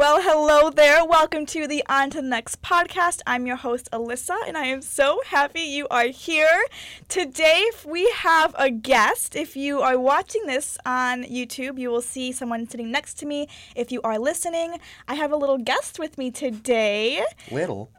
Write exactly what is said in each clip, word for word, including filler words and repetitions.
Well, hello there. Welcome to the On to the Next podcast. I'm your host, Alyssa, and I am so happy you are here. Today, we have a guest. If you are watching this on YouTube, you will see someone sitting next to me. If you are listening, I have a little guest with me today. Little?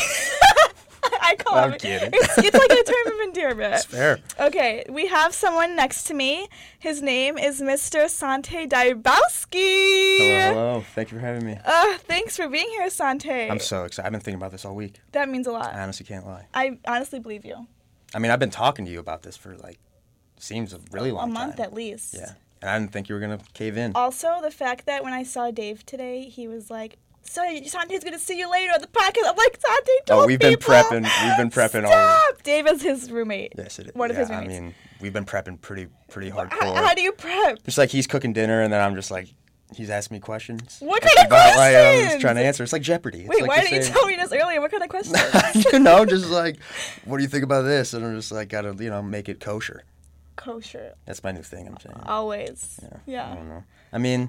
I call I'm him. kidding. It's, it's like a term of endearment. It's fair. Okay, we have someone next to me. His name is Mister Sante Dybowski. Hello, hello. Thank you for having me. Uh, thanks for being here, Sante. I'm so excited. I've been thinking about this all week. That means a lot. I honestly can't lie. I honestly believe you. I mean, I've been talking to you about this for, like, seems a really long time. A month time. at least. Yeah. And I didn't think you were going to cave in. Also, the fact that when I saw Dave today, he was like, so Sante's going to see you later on the podcast. I'm like, Sante, don't Oh, we've people. been prepping. We've been prepping all Stop! Dave is his roommate. Yes, it is. One yeah, of his roommates. I mean, we've been prepping pretty pretty hardcore. How, how do you prep? Just like he's cooking dinner, and then I'm just like, he's asking me questions. What kind of about, questions? Like, I'm just trying to answer. It's like Jeopardy. It's Wait, like why the didn't you same- tell me this earlier? What kind of questions? You know, just like, what do you think about this? And I'm just like, gotta, you know, make it kosher. Kosher. That's my new thing, I'm saying. Always. Yeah. Yeah. I don't know. I mean,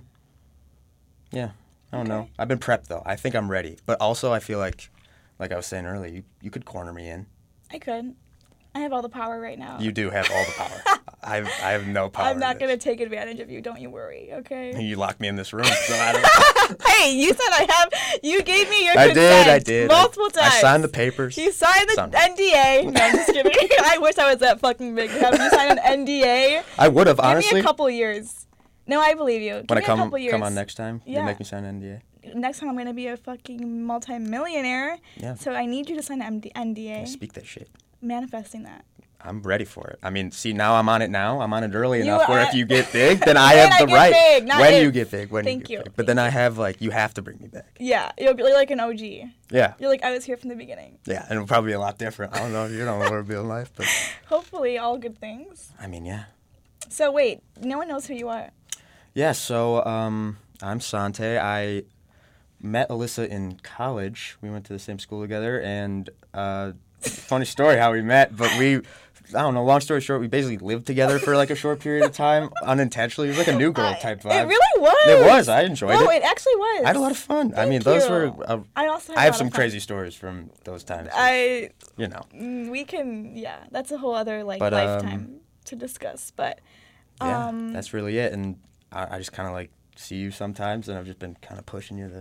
yeah. I don't Okay. know. I've been prepped, though. I think I'm ready. But also, I feel like, like I was saying earlier, you, you could corner me in. I could. I have all the power right now. You do have all the power. I have, I have no power. I'm not in going to this. take advantage of you. Don't you worry, okay? You locked me in this room, so I don't Hey, you said I have. You gave me your I consent did, I did. multiple I, times. I signed the papers. You signed the Signed- N D A. No, I'm just kidding. I wish I was that fucking big. Have you signed an N D A? I would have, Give honestly. me a couple years. No, I believe you. Give when I me come, a couple years. come on next time, Yeah. you make me sign an N D A. Next time I'm going to be a fucking multi-millionaire. Yeah. So I need you to sign an N D A. I speak that shit. Manifesting that. I'm ready for it. I mean, see, now I'm on it now. I'm on it early You enough where are- if you get big, then I When have I the get right. big, not when if. you get big, when Thank you you. get big. But then I have, like, you have to bring me back. Yeah. You'll be like an O G. Yeah. You're like, I was here from the beginning. Yeah, and it'll probably be a lot different. I don't know if you know what it'll be in life, but Hopefully all good things. I mean, yeah. So wait, no one knows who you are. Yeah, so um, I'm Sante. I met Alyssa in college. We went to the same school together, and uh, funny story how we met, but we, I don't know, long story short, we basically lived together for like a short period of time, unintentionally. It was like a new girl type vibe. It really was. It was. I enjoyed no, it. it actually was. I had a lot of fun. I Thank mean, those you. were. Uh, I also had I a have lot some of fun. crazy stories from those times. I, you know. mm, we can, yeah, that's a whole other like But, lifetime um, to discuss. But Yeah, um, that's really it. And I, I just kind of like see you sometimes, and I've just been kind of pushing you to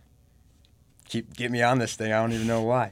keep get me on this thing. I don't even know why.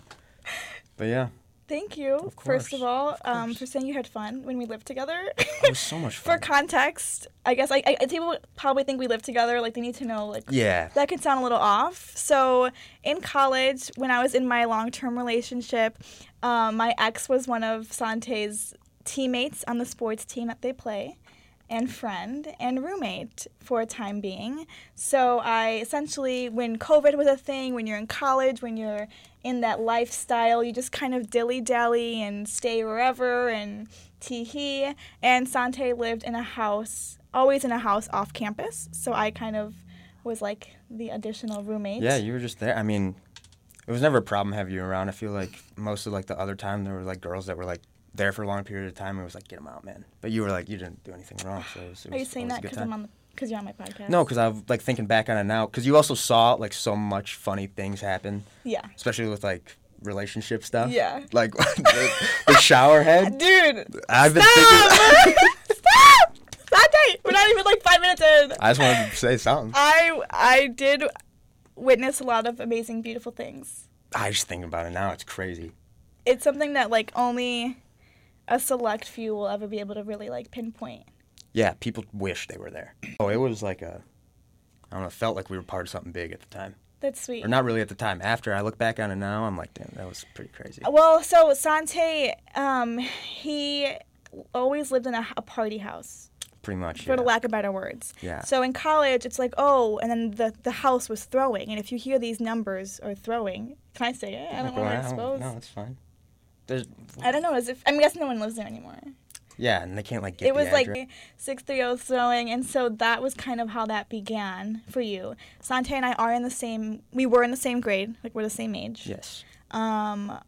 But yeah, thank you, Of first course, of all, of um, course. for saying you had fun when we lived together. it was so much For fun. context, I guess I, I people probably think we live together. Like they need to know like Yeah. that could sound a little off. So in college, when I was in my long-term relationship, um, my ex was one of Sante's teammates on the sports team that they play, and friend and roommate for a time being. So I essentially, when COVID was a thing, when you're in college, when you're in that lifestyle, you just kind of dilly-dally and stay wherever and tee-hee. And Sante lived in a house, always in a house off campus. So I kind of was like the additional roommate. Yeah, you were just there. I mean, it was never a problem having you around. I feel like most of like the other time there were like girls that were like there for a long period of time. And it was like, get them out, man. But you were like, you didn't do anything wrong. So it was, it Are you was saying always that a good because time. I'm on the, because you're on my podcast? No, because I'm like thinking back on it now. Because you also saw like so much funny things happen, Yeah. especially with like relationship stuff. Yeah. Like the, the shower head. Dude, I've been stop! thinking. Stop! Sante! We're not even like five minutes in. I just wanted to say something. I I did witness a lot of amazing, beautiful things. I just think about it now. It's crazy. It's something that like only a select few will ever be able to really like pinpoint. Yeah, people wish they were there. Oh, it was like a, I don't know, it felt like we were part of something big at the time. That's sweet. Or not really at the time. After I look back on it now, I'm like, damn, that was pretty crazy. Well, so Sante, um, he always lived in a, a party house, Pretty much, for yeah. the lack of better words. Yeah. So in college, it's like, oh, and then the, the house was throwing. And if you hear these numbers or throwing, can I say it? I don't Go want to ahead. expose. No, it's fine. There's, I don't know. As if I guess no one lives there anymore. yeah, and they can't, like, get It the was address. like six three oh throwing, and so that was kind of how that began for you. Sante and I are in the same, we were in the same grade, like we're the same age. Yes. Um,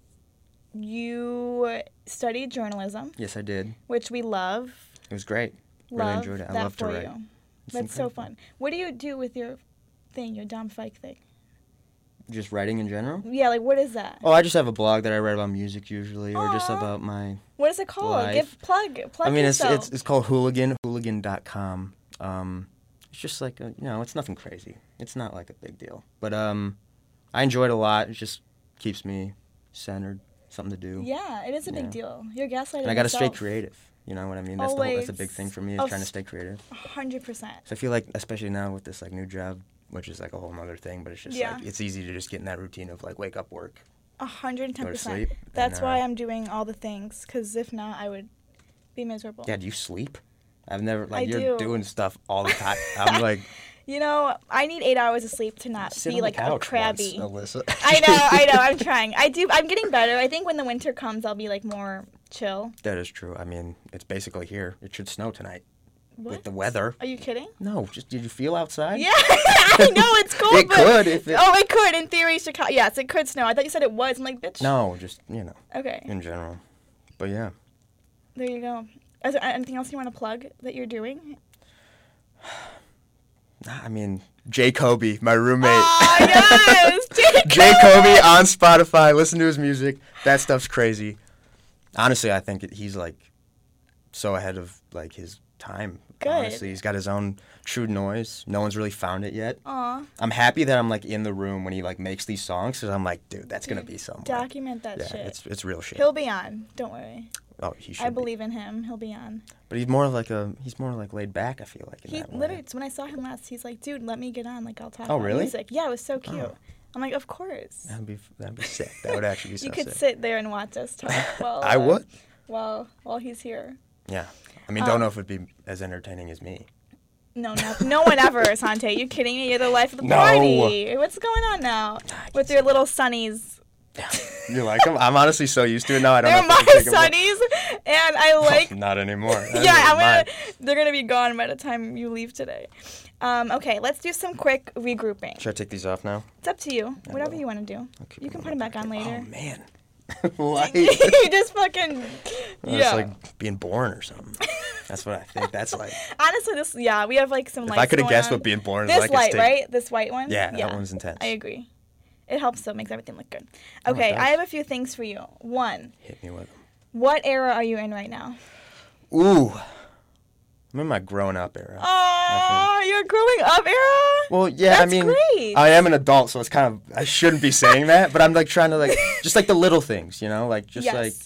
you studied journalism, Yes, I did. which we love. It was great. Really Love enjoyed it. I that love to for write. you. It's That's so incredible. fun. What do you do with your thing, your dumb fike thing? Just writing in general? Yeah, like what is that? Oh, I just have a blog that I write about music usually, or just Aw. about my What is it called? life. Give plug plug I mean, it's, yourself. it's it's called Hooligan, hooligan dot com. Um, it's just like, a, you know, it's nothing crazy. It's not like a big deal. But um, I enjoy it a lot. It just keeps me centered, something to do. Yeah, it is a Yeah. big deal. You're gaslighting And I got to stay yourself. creative. You know what I mean? That's, the whole, that's a big Always. thing for me, is Oh, trying to s- stay creative. one hundred percent. So I feel like, especially now with this like new job, which is like a whole other thing, but it's just Yeah. like, it's easy to just get in that routine of like wake up, work, one hundred ten go to percent. sleep. That's and, uh, why I'm doing all the things, because if not, I would be miserable. Yeah, do you sleep? I've never, like, I you're do. doing stuff all the time. I'm like, You know, I need eight hours of sleep to not sit be on like the a couch crabby. once, Alyssa. I know, I know, I'm trying. I do, I'm getting better. I think when the winter comes, I'll be like more chill. That is true. I mean, it's basically here. It should snow tonight What? with the weather. Are you kidding? No, just did you feel outside? Yeah, I know it's cold. It but could if it. Oh, it could in theory. Chicago. Yes, it could snow. I thought you said it was. I'm like, bitch. No, just you know, Okay, in general. But yeah, there you go. Is there anything else you want to plug that you're doing? I mean, Jay Kobe, my roommate. Oh, yes! Jay Jay Kobe on Spotify. Listen to his music. That stuff's crazy. Honestly, I think he's like so ahead of like his time. Good. Honestly, he's got his own true noise. No one's really found it yet. Aw, I'm happy that I'm like in the room when he like makes these songs, because I'm like, dude, that's gonna Dude, be somewhere. document that yeah, shit. it's it's real shit. He'll be on. Don't worry. oh, he should. I be. believe in him. He'll be on. But he's more like a he's more like laid back. I feel like. In He that way. literally, when I saw him last, he's like, dude, let me get on. Like, I'll talk Oh, about really? music. Yeah, it was so cute. Oh. I'm like, of course. That'd be that'd be sick. That would actually be so You could sick. sit there and watch us talk while I uh, would. while while he's here. Yeah. I mean, don't Um, know if it'd be as entertaining as me. No, no, no one ever, Sante. You kidding me? You're the life of the No. party. What's going on now with your little sunnies? You like them? I'm honestly so used to it now. I don't They're know. my if I can take 'em away. sunnies, and I like. Not anymore. That yeah, is I'm gonna. mine. They're gonna be gone by the time you leave today. Um, okay, let's do some quick regrouping. Should I take these off now? It's up to you. I Whatever will. you want to do. I'll keep You can them put on them back on my- later. Oh man. Why? you just fucking. Well, Yeah. It's like being born or something. That's what I think. That's like. Honestly, this yeah, we have like some If lights I could have going guessed on. what being born is This like, light, it's take- right? This white one. Yeah, that one's intense. I agree. It helps though, makes everything look good. Oh, it Okay, does. I have a few things for you. One, Hit me with them. what era are you in right now? Ooh. I'm in my grown-up era. Oh, you're growing up era? Well, yeah, That's I mean, great. I am an adult, so it's kind of I shouldn't be saying that, but I'm like trying to like just like the little things, you know, like just Yes. like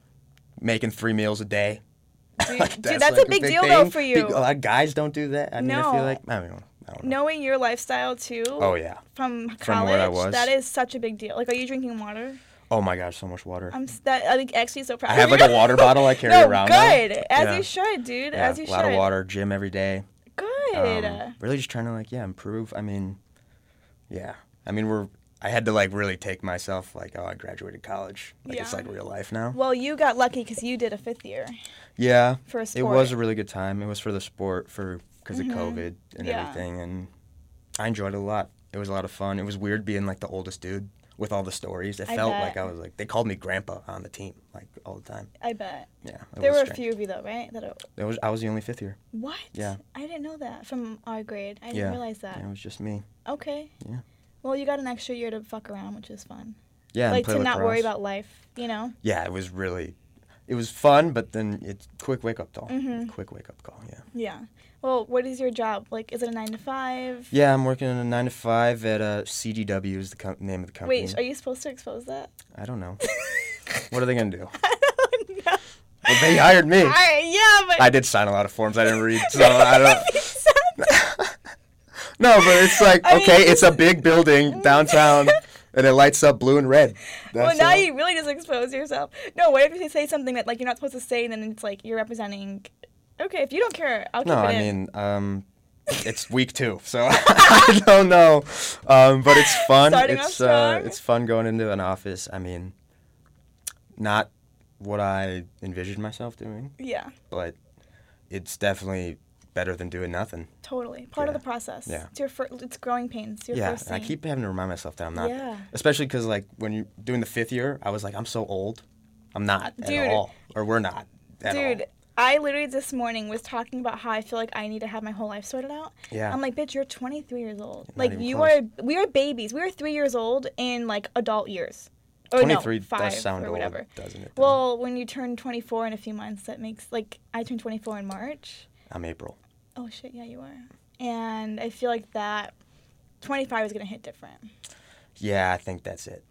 making three meals a day. Dude, Like, dude, that's a like big deal, though, thing. for you. Big- a lot of guys don't do that. I mean, I No. feel like I don't know. I don't know. Knowing your lifestyle too. Oh yeah. From college, From where I was. that is such a big deal. Like, are you drinking water? Oh my gosh, so much water. I'm s- that I'm actually so proud. I of have you. like a water bottle I carry no, around. now. good, as Yeah. you should, dude. Yeah, as you a should. lot of water, gym every day. Good. Um, really just trying to like yeah improve. I mean, yeah. I mean we're. I had to like really take myself like oh I graduated college like it's Yeah. like real life now. Well, you got lucky because you did a fifth year Yeah. for a It sport. was a really good time. It was for the sport for because Mhm. of COVID and Yeah. everything, and I enjoyed it a lot. It was a lot of fun. It was weird being like the oldest dude with all the stories. It I felt bet. like I was like they called me grandpa on the team like all the time. I bet. Yeah. It There was were a strange. few of you though, right? That are, It was I was the only fifth year. what? Yeah. I didn't know that from our grade. I didn't Yeah. realize that. Yeah, it was just me. Okay. Yeah. Well, you got an extra year to fuck around, which is fun. Yeah. and like play to not worry lacrosse. about life, you know? Yeah, it was really, it was fun, but then it's quick wake up call. Mhm. Quick wake up call. Yeah. Yeah. Well, what is your job? Like, is it a nine to five? Yeah, I'm working a nine to five at uh, C D W is the com- name of the company. Wait, are you supposed to expose that? I don't know. What are they gonna do? I don't know. Well, they hired me. I, yeah, but I did sign a lot of forms I didn't read, so I don't. Makes sense. No, but it's like I mean, okay, it's a big building downtown, and it lights up blue and red. well, That's now all. you really just expose yourself. No, what if you say something that like you're not supposed to say, and then it's like you're representing? Okay, if you don't care, I'll keep No, it I in. mean, um, it's week two, so I don't know, um, but it's fun. Starting off it's uh, strong. it's fun going into an office. I mean, not what I envisioned myself doing, yeah, but it's definitely better than doing nothing. totally. Part of Yeah. the process. Yeah. It's your fir- it's growing pains. Your Yeah, first and I thing. keep having to remind myself that I'm not. Yeah. Especially because, like, when you're doing the fifth year, I was like, I'm so old. I'm not Dude. at all. Or we're not at Dude, all. I literally this morning was talking about how I feel like I need to have my whole life sorted out. Yeah. I'm like, bitch, you're twenty-three years old. Not Like even you close. are, we are babies. We are three years old in like adult years. Or twenty-three no, five does sound or old, whatever. doesn't it? though? Well, when you turn twenty-four in a few months, that makes like I turned twenty-four in March. I'm April. Oh shit, yeah, you are. And I feel like that twenty-five is gonna hit different. Yeah, I think that's it.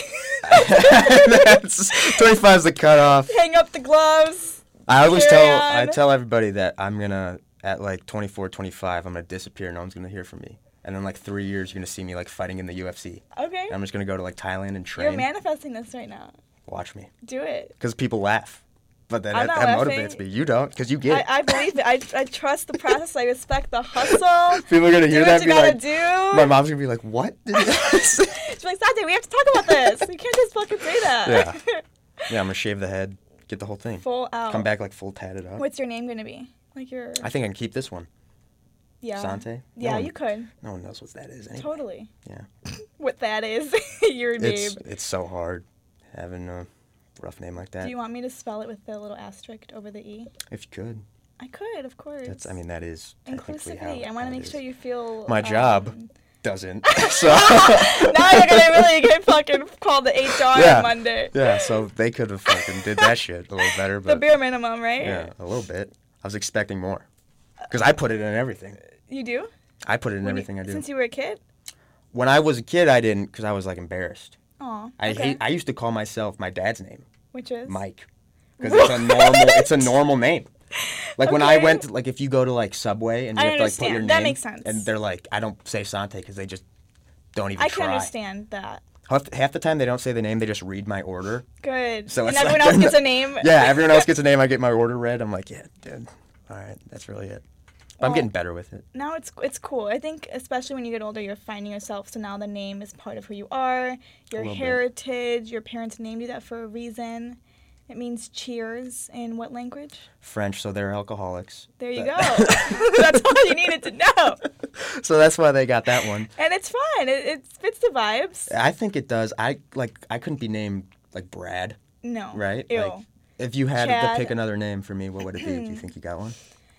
That's, twenty-five is the cutoff. Hang up the gloves. I always Carry tell I on. tell everybody that I'm gonna at like twenty-four, twenty-five, I'm gonna disappear. No one's gonna hear from me. And then like three years, you're gonna see me like fighting in the U F C. Okay. And I'm just gonna go to like Thailand and train. You're manifesting this right now. Watch me, Do it. because people laugh, but then I'm that, not that laughing. motivates me. You don't, because you get I, it. I believe it. I, I trust the process. I respect the hustle. People are gonna Do hear what that and you be gotta like, do. my mom's gonna be like, what? Did you say?" She's like, Sanjay, we have to talk about this. You can't just fucking say that. Yeah. Yeah, I'm gonna shave the head, get the whole thing, Full out. come back like full tatted up. What's your name gonna be? Like your. I think I can keep this one. Yeah. Sante? Yeah, No one- you could. No one knows what that is. Anyway. Totally. Yeah. What that is. Your name. It's it's so hard having a rough name like that. Do you want me to spell it with the little asterisk over the E? If you could, I could, of course. that's. I mean, that is technically how. Inclusivity. I want how to it make is. sure you feel. My um, job. Doesn't. So. now you're gonna really get fucking called the H R Yeah. on Monday. Yeah. So they could have fucking did that shit a little better, The but bare minimum, right? yeah, a little bit. I was expecting more, because I put it in everything. You do? I put it in When you- everything I do. Since you were a kid? When I was a kid, I didn't, because I was like embarrassed. Aw. I okay. hate. I used to call myself my dad's name, Which is? Mike, because it's a normal. It's a normal name. Like when I Okay. went, like if you go to like Subway and you I have to like put your understand. name, That makes sense. and they're like, I don't say Sante because they just don't even I try. can understand that. Half, half the time they don't say the name, they just read my order. Good. So and it's everyone like- else gets a name? Yeah, everyone else gets a name. I get my order read. I'm like, yeah, dude. All right, that's really it. But I'm Well, getting better with it. Now it's it's cool. I think especially when you get older, you're finding yourself. So now the name is part of who you are, your little bit. heritage. Your parents named you that for a reason. It means cheers in what language? French, so they're alcoholics. There you That- go. That's all you needed to know. So that's why they got that one. And it's fun. It, it fits the vibes. I think it does. I like. I couldn't be named like Brad, No. right? Ew. Like, if you had Chad. to pick another name for me, what would it be? Do you think you got one?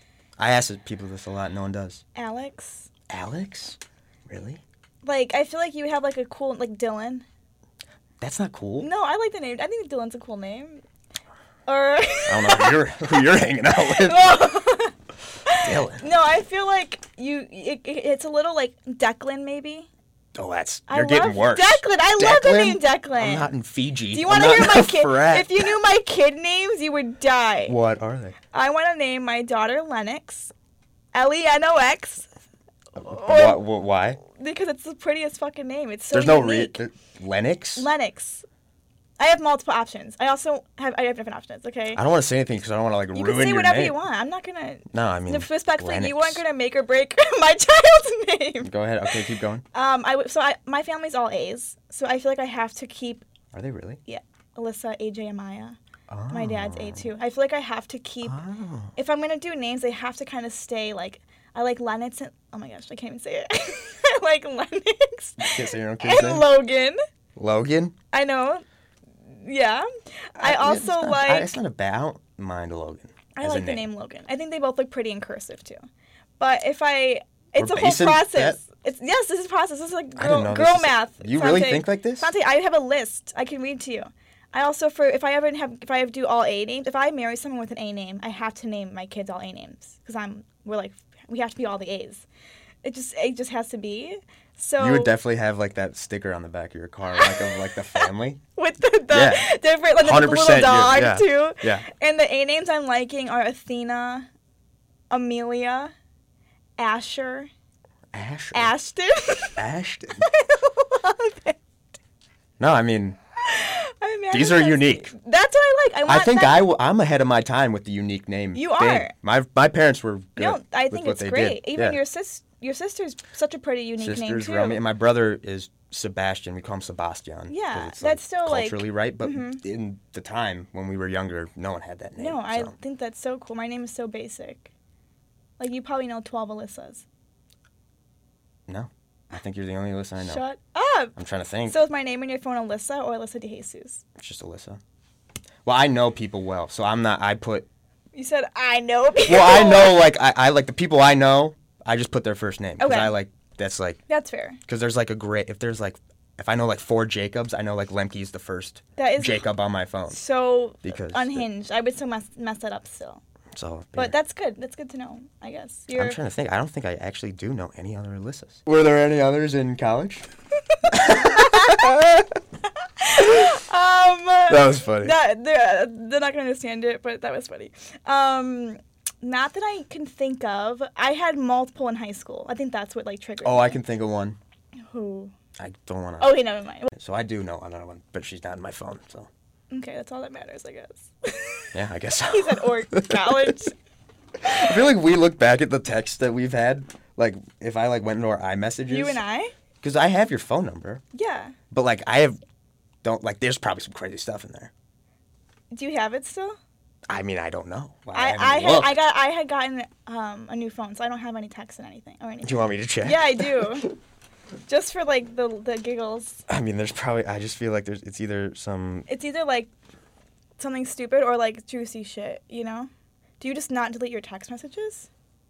I ask people this a lot. No one does. Alex. Alex? Really? Like I feel like you have like a cool like Dylan. That's not cool. No, I like the name. I think Dylan's a cool name. Or I don't know who you're, who you're hanging out with. Dylan. No, I feel like you. It, it, it's a little like Declan, maybe. Oh, that's I you're getting love worse. Declan. I love the name Declan. I'm not in Fiji. Do you want to hear my kid? Frat. If you knew my kid names, you would die. What are they? I want to name my daughter Lennox, L E N O X, Why? why? because it's the prettiest fucking name. It's so There's no re- unique. there- Lennox. Lennox. I have multiple options. I also have I have different options. Okay. I don't want to say anything because I don't want to like You ruin can say your whatever name. you want. I'm not gonna. No, I mean. Respectfully, you Lennox. weren't gonna make or break my child's name. Go ahead. Okay, keep going. Um, I w- so I my family's all A's, so I feel like I have to keep Are they really? Alyssa, A J, Amaya. Oh. My dad's A too. I feel like I have to keep. Oh. If I'm gonna do names, they have to kind of stay like. I like Lennox and oh my gosh, I can't even say it. I like Lennox Can't say your own kid's and name? Logan. Logan. I know. Yeah. I, it's also not- like. I, it's not a bad. I don't mind Logan. I as a like the name Logan. I think they both look pretty in cursive too. But if I, it's We're a whole basing process. It's yes, this is a process. This is like I didn't girl, know girl this is- math. You really Sante. think like this? Sante, I have a list. I can read to you. I also for if I ever have if I have do all A names. If I marry someone with an A name, I have to name my kids all A names because I'm we're like we have to be all the A's. It just it just has to be. So You would definitely have like that sticker on the back of your car, like of like the family. with the, the Yeah. different like the little one hundred percent, dog yeah. too. Yeah. And the A names I'm liking are Athena, Amelia, Asher, Asher. Ashton. Ashton. I love it. No, I mean, I'm These are manifesting. unique. That's what I like. I, I want think that. I w- I'm ahead of my time with the unique name. You thing. are. My my parents were good. No, I with think what it's they great. Did. Even yeah. your sis, your sister's such a pretty unique name sisters too. around me, and my brother is Sebastian. We call him Sebastian. 'cause Yeah, it's, that's still, like- culturally right. But Mhm. in the time when we were younger, no one had that name. No, I so. think that's so cool. My name is so basic. Like you probably know twelve Alyssas. No, I think you're the only Alyssa I know. Shut up. I'm trying to think. So is my name in your phone Alyssa or Alyssa De Jesus? It's just Alyssa. Well, I know people well, so I'm not. I put You said I know people. Well, I know, like, I, I like the people I know, I just put their first name. Because Okay. I, like, that's, like... That's fair. Because there's, like, a great... If there's, like... If I know, like, four Jacobs, I know, like, Lemke's the first That is Jacob on my phone. so Because unhinged. I would still mess, mess that up still. So, But yeah. that's good. That's good to know, I guess. You're... I'm trying to think. I don't think I actually do know any other Alyssas. Were there any others in college? um, That was funny. That, they're, they're not going to understand it, but that was funny. Um, not that I can think of. I had multiple in high school. I think that's what, like, triggered Oh, me. I can think of one. Who? I don't want to... Okay, never mind. So I do know another one, but she's not in my phone, so... Okay, that's all that matters, I guess. Yeah, I guess so. He said, or college. I feel like we look back at the texts that we've had, like, if I, like, went into our iMessages. You and I? Because I have your phone number. Yeah. But, like, I have... Don't... Like, there's probably some crazy stuff in there. Do you have it still? I mean, I don't know. I, haven't I, had, looked. I got I had gotten um, a new phone, so I don't have any texts and anything or anything. Do you want me to check? Yeah, I do. Just for like the the giggles. I mean, there's probably... I just feel like there's... It's either some... It's either like something stupid or like juicy shit, you know? Do you just not delete your text messages?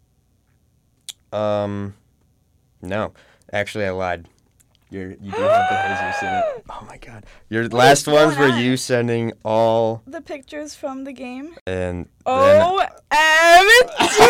Um... No. Actually, I lied. You're, you do have the haziest in it. Oh, my God. Your last going ones were on? you sending all... The pictures from the game. And then... O M G!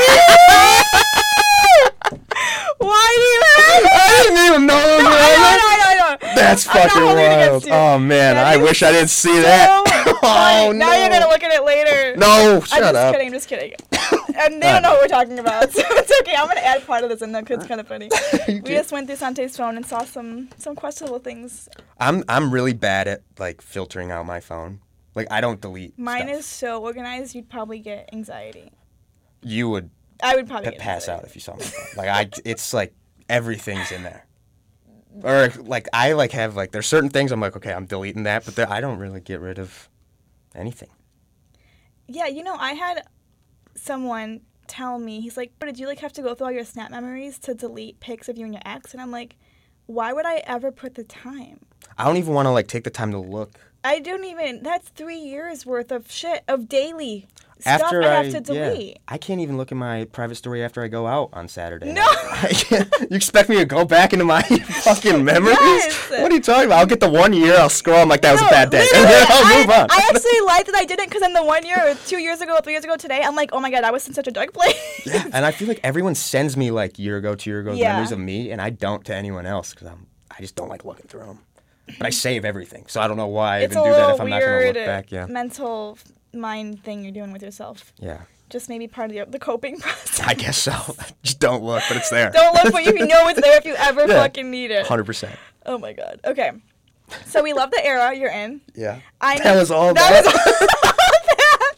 Why do you have I didn't even know those No, were I on know, there. I know, I know. That's I'm not fucking holding it wild. against you. Oh, man. That I is wish I didn't see so that. funny. Oh, no. Now you're gonna look at it later. No, I'm shut just up. kidding, I'm just kidding. And they don't know what we're talking about, so it's okay. I'm gonna add part of this in there because it's kind of funny. You We did. just went through Sante's phone and saw some some questionable things. I'm I'm really bad at, like, filtering out my phone. Like, I don't delete Mine stuff. is so organized, you'd probably get anxiety. You would I would probably p- get pass anxiety. out if you saw my phone. Like, I... It's, like, everything's in there. Or, like, I, like, have, like... There's certain things I'm like, okay, I'm deleting that, but there, I don't really get rid of anything. Yeah, you know, I had someone tell me, he's like, "But did you like have to go through all your Snap memories to delete pics of you and your ex?" And I'm like, why would I ever put the time? I don't even want to, like, take the time to look. I don't even. That's three years worth of shit of daily stuff After I I, have to yeah, delete. I can't even look at my private story after I go out on Saturday. No. I can't- you expect me to go back into my fucking memories? Yes. What are you talking about? I'll get the one year, I'll scroll, I'm like, that was No, a bad day, and literally, then I'll move I, on. I actually like that I didn't because in the one year or two years ago, three years ago today, I'm like, oh my god, I was in such a dark place. Yeah, and I feel like everyone sends me like year ago, two year ago Yeah. memories of me, and I don't to anyone else because I'm I just don't like looking through them. But I save everything, so I don't know why I It's even a do that little if I'm not gonna weird look back. Yeah, mental mind thing you're doing with yourself. yeah, Just maybe part of the, the coping process. I guess so. Just don't look, but it's there. Don't look, but you know it's there if you ever Yeah. fucking need it. Hundred percent. Oh my god. Okay. So we love the era you're in. Yeah. I That need- was all that. that. Was all that.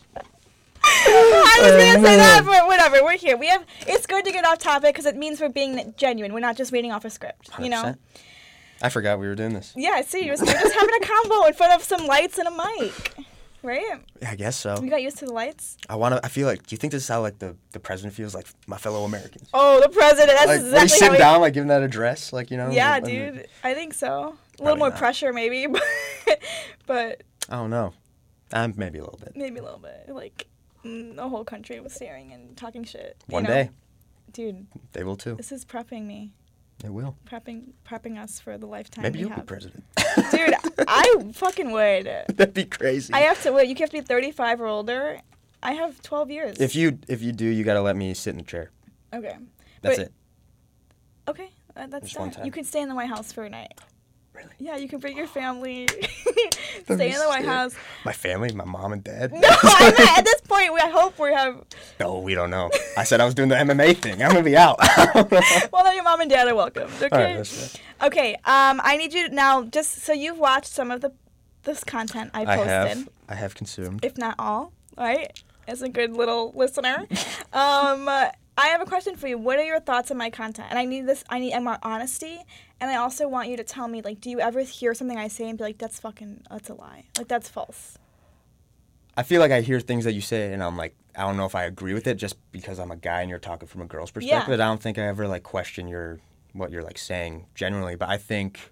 I was Oh, gonna say that, man. but whatever. We're here. We have. It's good to get off topic because it means we're being genuine. We're not just reading off a script. You know. one hundred percent. I forgot we were doing this. Yeah. See, you're just, you're just having a combo in front of some lights and a mic, right? Yeah, I guess so. We got used to the lights. I want to. I feel like. Do you think this is how like the, the president feels like my fellow Americans? Oh, the president. That's Like when he's exactly sitting how he. down, like giving that address, like you know. Yeah, when- dude. I think so. A little Probably more not. pressure, maybe, but, but I don't know. Um, maybe a little bit. maybe a little bit. Like mm, the whole country was staring and talking shit. you One know? day Dude, they will too. this is prepping me. It will. Prepping, prepping us for the lifetime Maybe we you'll have. be president. Dude, I fucking would. That'd be crazy. I have to wait. You have to be thirty-five or older. I have twelve years. If you if you do, you gotta let me sit in the chair. Okay. That's But- it. Okay, uh, that's Just one that. time. You can stay in the White House for a night. Really? Yeah, you can bring your family. That'd Stay be in the White sick. House. My family, my mom and dad. No, I meant at this point, we I hope we have. No, we don't know. I said I was doing the M M A thing. I'm gonna be out. Well, then your mom and dad are welcome. Okay. All right, that's fair. Okay. Um, I need you now. Just so you've watched some of the this content I I posted, have. I have consumed. if not all. All right, as a good little listener. um, I have a question for you. What are your thoughts on my content? And I need this. I need more honesty. And I also want you to tell me, like, do you ever hear something I say and be like, "That's fucking, that's a lie. Like, that's false." I feel like I hear things that you say, and I'm like, I don't know if I agree with it, just because I'm a guy and you're talking from a girl's perspective. Yeah. I don't think I ever like question your what you're like saying generally, but I think.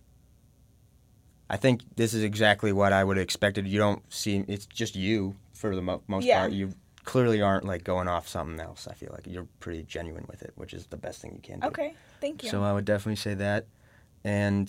I think this is exactly what I would have expected. You don't seem. It's just you for the mo- most Yeah. part. You clearly aren't like going off something else. I feel like you're pretty genuine with it, which is the best thing you can do. Okay, thank you. So I would definitely say that. And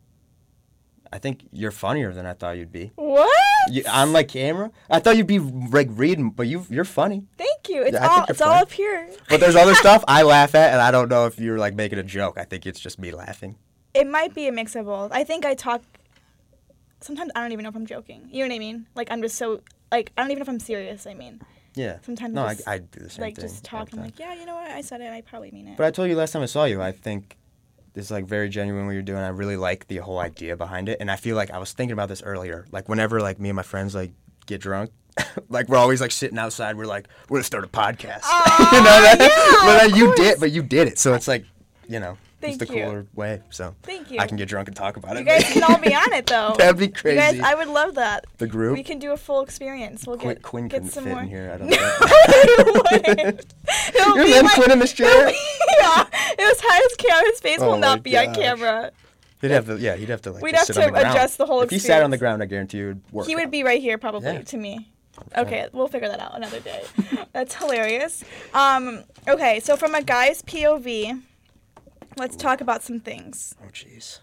I think you're funnier than I thought you'd be. What? You, on like camera? I thought you'd be like reading, but you you're funny. Thank you. It's Yeah, I all think you're it's all funny. up here. But there's other stuff I laugh at, and I don't know if you're like making a joke. I think it's just me laughing. It might be a mix of both. I think I talk. Sometimes I don't even know if I'm joking. You know what I mean? Like I'm just so like I don't even know if I'm serious. I mean, Yeah. sometimes No, I, just, I do the same like thing. just all talk. the I'm time. like, yeah, you know what? I said it. I probably mean it. But I told you last time I saw you, I think it's like very genuine what you're doing. I really like the whole idea behind it, and I feel like I was thinking about this earlier. Like whenever like me and my friends like get drunk, like we're always like sitting outside. We're like, we're gonna start a podcast. Aw, you know that? yeah, but of like, you course. did, but you did it. So it's like, you know, Thank it's the you. cooler way. So Thank you. I can get drunk and talk about You it. guys can all be on it though. That'd be You crazy. guys, I would love that. the group. We can do a full experience. We'll Quinn, get Quinn get couldn't some fit more. in here. I don't No, know. it wouldn't. It'll You're be then like- Quinn in this chair. yeah, it was high as camera. His face Oh will my not be on gosh. camera. He'd have to, yeah, he'd have to like We'd just have sit on to the ground. adjust the whole If he sat on the experience. ground, I guarantee you would work. He would out. be right here probably Yeah. to me. Okay, we'll figure that out another day. That's hilarious. Um, okay, so from a guy's P O V, let's talk about some things. Oh jeez.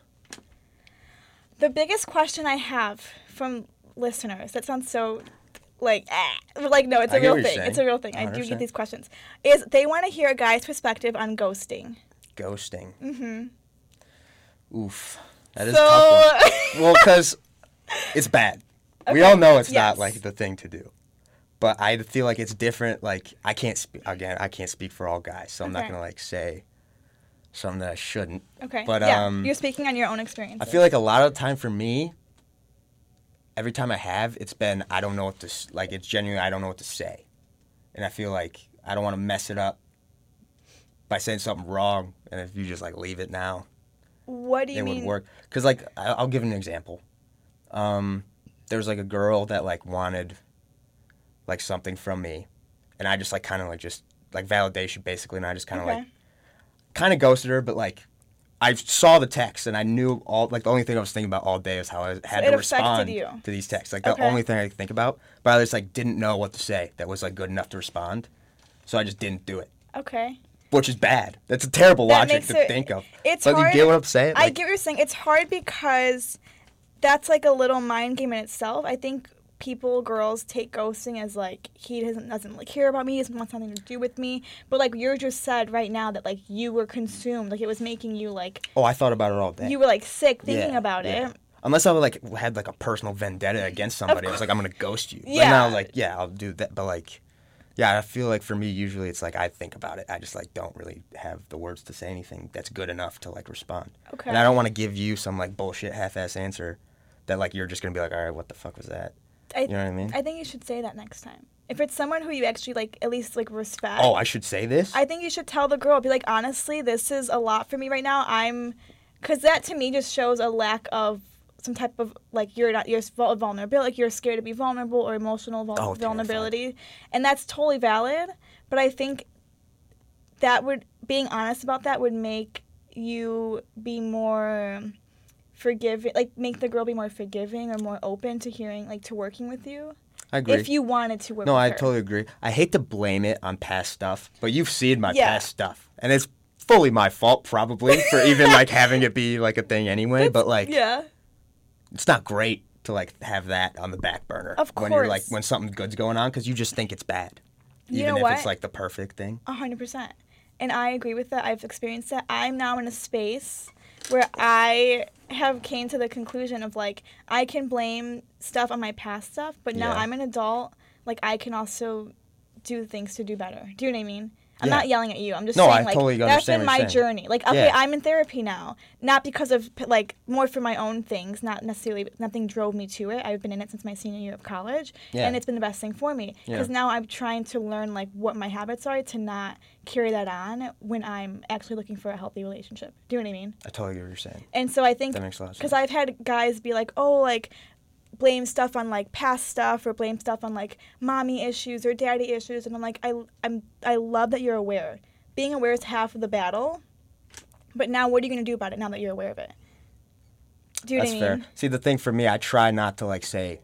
The biggest question I have from listeners, that sounds so like, ah, but, like no, it's I a get real what you're thing. saying. It's a real thing. I one do hundred get percent. these questions. Is they want to hear a guy's perspective on ghosting. Ghosting. Mm-hmm. Oof. That is So, a tough one. Well, because it's bad. We Okay, all know it's yes. not like the thing to do. But I feel like it's different. Like I can't speak again. I can't speak for all guys, so I'm not Okay. gonna like say something that I shouldn't. okay, But yeah, um, you're speaking on your own experience. I feel like a lot of the time for me, every time I have, it's been I don't know what to s- like. It's genuinely I don't know what to say, and I feel like I don't want to mess it up by saying something wrong. And if you just like leave it now, What do you it mean? would work. Cause like I- I'll give an example. Um, there was like a girl that like wanted like something from me, and I just like kind of like just like validation basically, and I just kind of Okay. like kind of ghosted her, but like. I saw the text and I knew all like the only thing I was thinking about all day was how I had it to affected respond you. to these texts. Like the Okay. only thing I could think about, but I just like didn't know what to say that was like good enough to respond, so I just didn't do it, Okay. which is bad. That's a terrible That logic makes to it- think of. It's but hard. you get what I'm saying? I Like, get what you're saying. It's hard because that's like a little mind game in itself. I think people, girls, take ghosting as like he doesn't doesn't like care about me, doesn't want something to do with me. But like you just said right now that like you were consumed, like it was making you like oh, I thought about it all day. you were like sick thinking Yeah, about yeah. it. Unless I like had like a personal vendetta against somebody, I was like, I'm gonna ghost you. But Yeah. now like, yeah, I'll do that. But like, yeah, I feel like for me, usually it's like I think about it. I just like don't really have the words to say anything that's good enough to like respond. Okay. And I don't want to give you some like bullshit half-ass answer that like you're just gonna be like, all right, what the fuck was that? I, You know what I mean? I think you should say that next time. If it's someone who you actually like at least like respect. Oh, I should say this? I think you should tell the girl, be like, honestly, this is a lot for me right now. I'm, because that to me just shows a lack of some type of, like, you're not, you're vul- vulnerable, like, you're scared to be vulnerable or emotional vul- Oh, vulnerability. And that's totally valid. But I think that would, being honest about that would make you be more forgiving, like, make the girl be more forgiving or more open to hearing, like, to working with you. I agree. If you wanted to work no, with I her. totally agree. I hate to blame it on past stuff, but you've seen my Yeah. past stuff. And it's fully my fault, probably, for even, like, having it be, like, a thing anyway. But, like, Yeah. it's not great to like have that on the back burner Of when you're like course. when something good's going on because you just think it's bad, You even know if what? it's like the perfect thing. A hundred percent. And I agree with that. I've experienced that. I'm now in a space where I have came to the conclusion of like I can blame stuff on my past stuff, but now Yeah. I'm an adult. Like I can also do things to do better. Do you know what I mean? I'm Yeah. not yelling at you. I'm just No, saying I like totally that's understand been what my you're saying. journey. Like okay, Yeah. I'm in therapy now, not because of p- like more for my own things, not necessarily nothing drove me to it. I've been in it since my senior year of college, Yeah. and it's been the best thing for me Yeah. because now I'm trying to learn like what my habits are to not carry that on when I'm actually looking for a healthy relationship. Do you know what I mean? I totally get what you're saying. And so I think That makes a lot of because sense. I've had guys be like, oh, like blame stuff on like past stuff or blame stuff on like mommy issues or daddy issues, and I'm like, I I'm I love that you're aware. Being aware is half of the battle, but now what are you gonna do about it now that you're aware of it? Do you know That's what I fair. mean? See, the thing for me, I try not to like say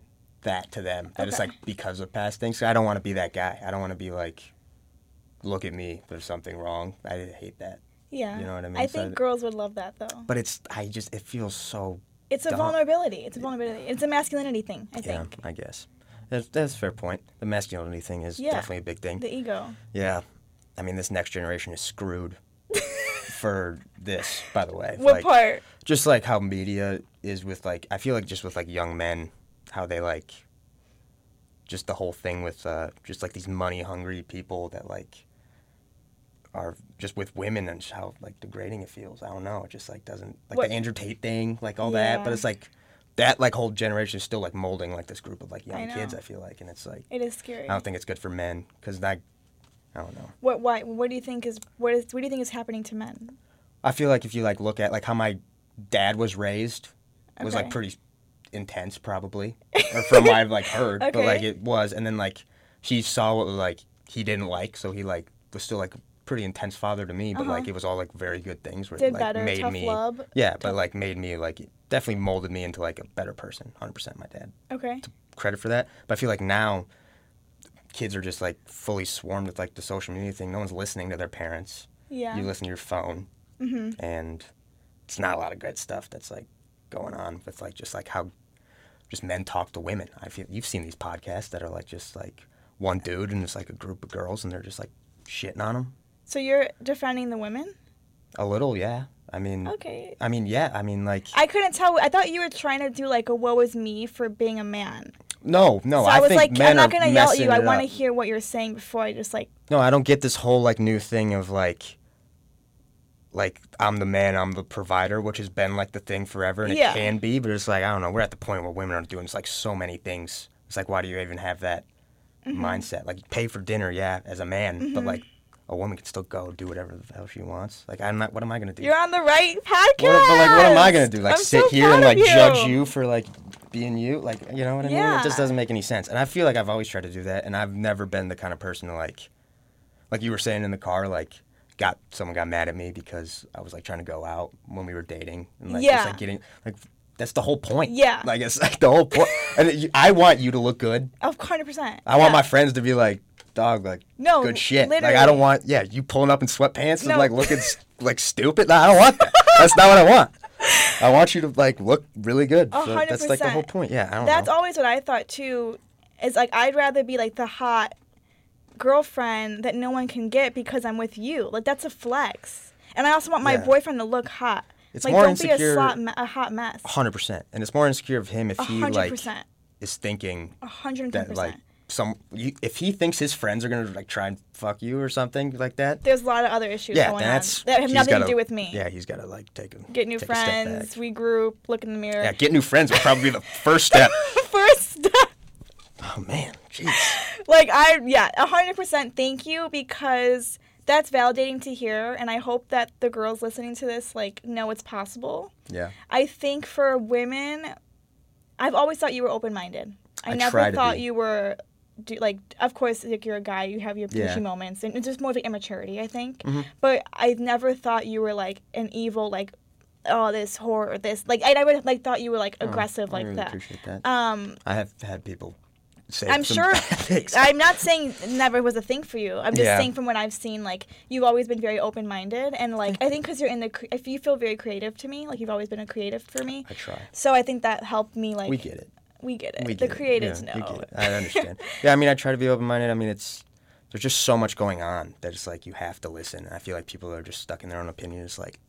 that to them. That Okay. it's like because of past things. I don't want to be that guy. I don't want to be like, look at me, there's something wrong. I hate that. Yeah. You know what I mean? I So think I- girls would love that though. But it's, I just, it feels so, It's a dumb. vulnerability. It's a vulnerability. It's a masculinity thing, I yeah, think. I guess. That's, that's a fair point. The masculinity thing is Yeah. definitely a big thing. The ego. Yeah. I mean, this next generation is screwed for this, by the way. What like, part? Just like how media is with, like, I feel like just with, like, young men, how they, like, just the whole thing with, uh, just, like, these money-hungry people that, like, are just with women and just how, like, degrading it feels. I don't know. It just, like, doesn't, like, What- the Andrew Tate thing, like, all that. But Yeah. it's, like, that, like, whole generation is still, like, molding, like, this group of, like, I young know. kids, I feel like. And it's, like, It is scary. I don't think it's good for men because, I, I don't know. What? Why? What do you think is? What is? What do you think is happening to men? I feel like if you like look at like how my dad was raised was Okay. like pretty intense probably or from what I've like heard but Okay. like it was and then like he saw what like he didn't like so he like was still like a pretty intense father to me but Uh-huh. like it was all like very good things where Did it like better. made Tough me love. yeah Tough- but like made me like it definitely molded me into like a better person one hundred percent my dad Okay. credit for that but I feel like now kids are just like fully swarmed with like the social media thing no one's listening to their parents Yeah. you listen to your phone Mhm. and it's not a lot of good stuff that's like going on with like just like how just men talk to women. I feel you've seen these podcasts that are like just like one dude and it's like a group of girls and they're just like shitting on them. So you're defending the women? A little, yeah. I mean, Okay. I mean, yeah. I mean, like I couldn't tell. I thought you were trying to do like a "woe is me" for being a man. no, no. so I, was think like, men I'm not are gonna yell at messing you. I it want to up. hear what you're saying before I just like. No, I don't get this whole like new thing of like. Like I'm the man, I'm the provider, which has been like the thing forever, and Yeah. it can be. But it's like I don't know. We're at the point where women are doing it's like so many things. It's like why do you even have that Mm-hmm. mindset? Like you pay for dinner, yeah, as a man, but like a woman can still go do whatever the hell she wants. Like I'm not. What am I gonna do? You're on the right podcast. What, but like, what am I gonna do? Like I'm sit so here proud and of like you. judge you for like being you? Like you know what I mean? Yeah. It just doesn't make any sense. And I feel like I've always tried to do that, and I've never been the kind of person to like, like you were saying in the car, like got someone got mad at me because I was like trying to go out when we were dating, and like Yeah. just like getting like. That's the whole point. Yeah. Like, it's like the whole point. And it, I want you to look good. Of one hundred percent. I want my friends to be like, dog, like, No, good shit. literally. Like, I don't want, yeah, you pulling up in sweatpants and, No. like, looking, s- like, stupid. No, I don't want that. That's not what I want. I want you to, like, look really good. A So hundred that's, like, the whole percent. point. Yeah, I don't That's know. always what I thought too. Is like I'd rather be like the hot girlfriend that no one can get because I'm with you. Like that's a flex. And I also want my Yeah. boyfriend to look hot. It's like more don't insecure- be a, slot, a hot mess. one hundred percent. And it's more insecure of him if A he, hundred like, percent. is thinking A hundred and ten that, like, percent. some, you, if he thinks his friends are going to, like, try and fuck you or something like that, There's a lot of other issues yeah, going then on that's, that have he's nothing gotta, to do with me. Yeah, he's got to, like, take a, Get new take a step friends, back. regroup, look in the mirror. Yeah, get new friends would probably be the first step. First step. Oh, man. Jeez. Like I yeah, a hundred percent thank you because that's validating to hear and I hope that the girls listening to this like know it's possible. Yeah. I think for women I've always thought you were open minded. I, I never try to thought be. you were do, like of course like you're a guy, you have your Yeah. pushy moments and it's just more of like immaturity, I think. Mhm. But I never thought you were like an evil like oh this whore or this like I never like thought you were like aggressive Oh, I like really that. appreciate that. Um I have had people say I'm some sure. bad things. I'm not saying it never was a thing for you. I'm just Yeah. saying from what I've seen, like you've always been very open minded, and like I think because you're in the, cre- if you feel very creative to me, like you've always been a creative for me. I try. So I think that helped me. Like We get it. we get it. We the get it. creatives Yeah, we know. get it. I understand. Yeah, I mean, I try to be open-minded. I mean, it's there's just so much going on that it's like you have to listen. And I feel like people are just stuck in their own opinion. It's like,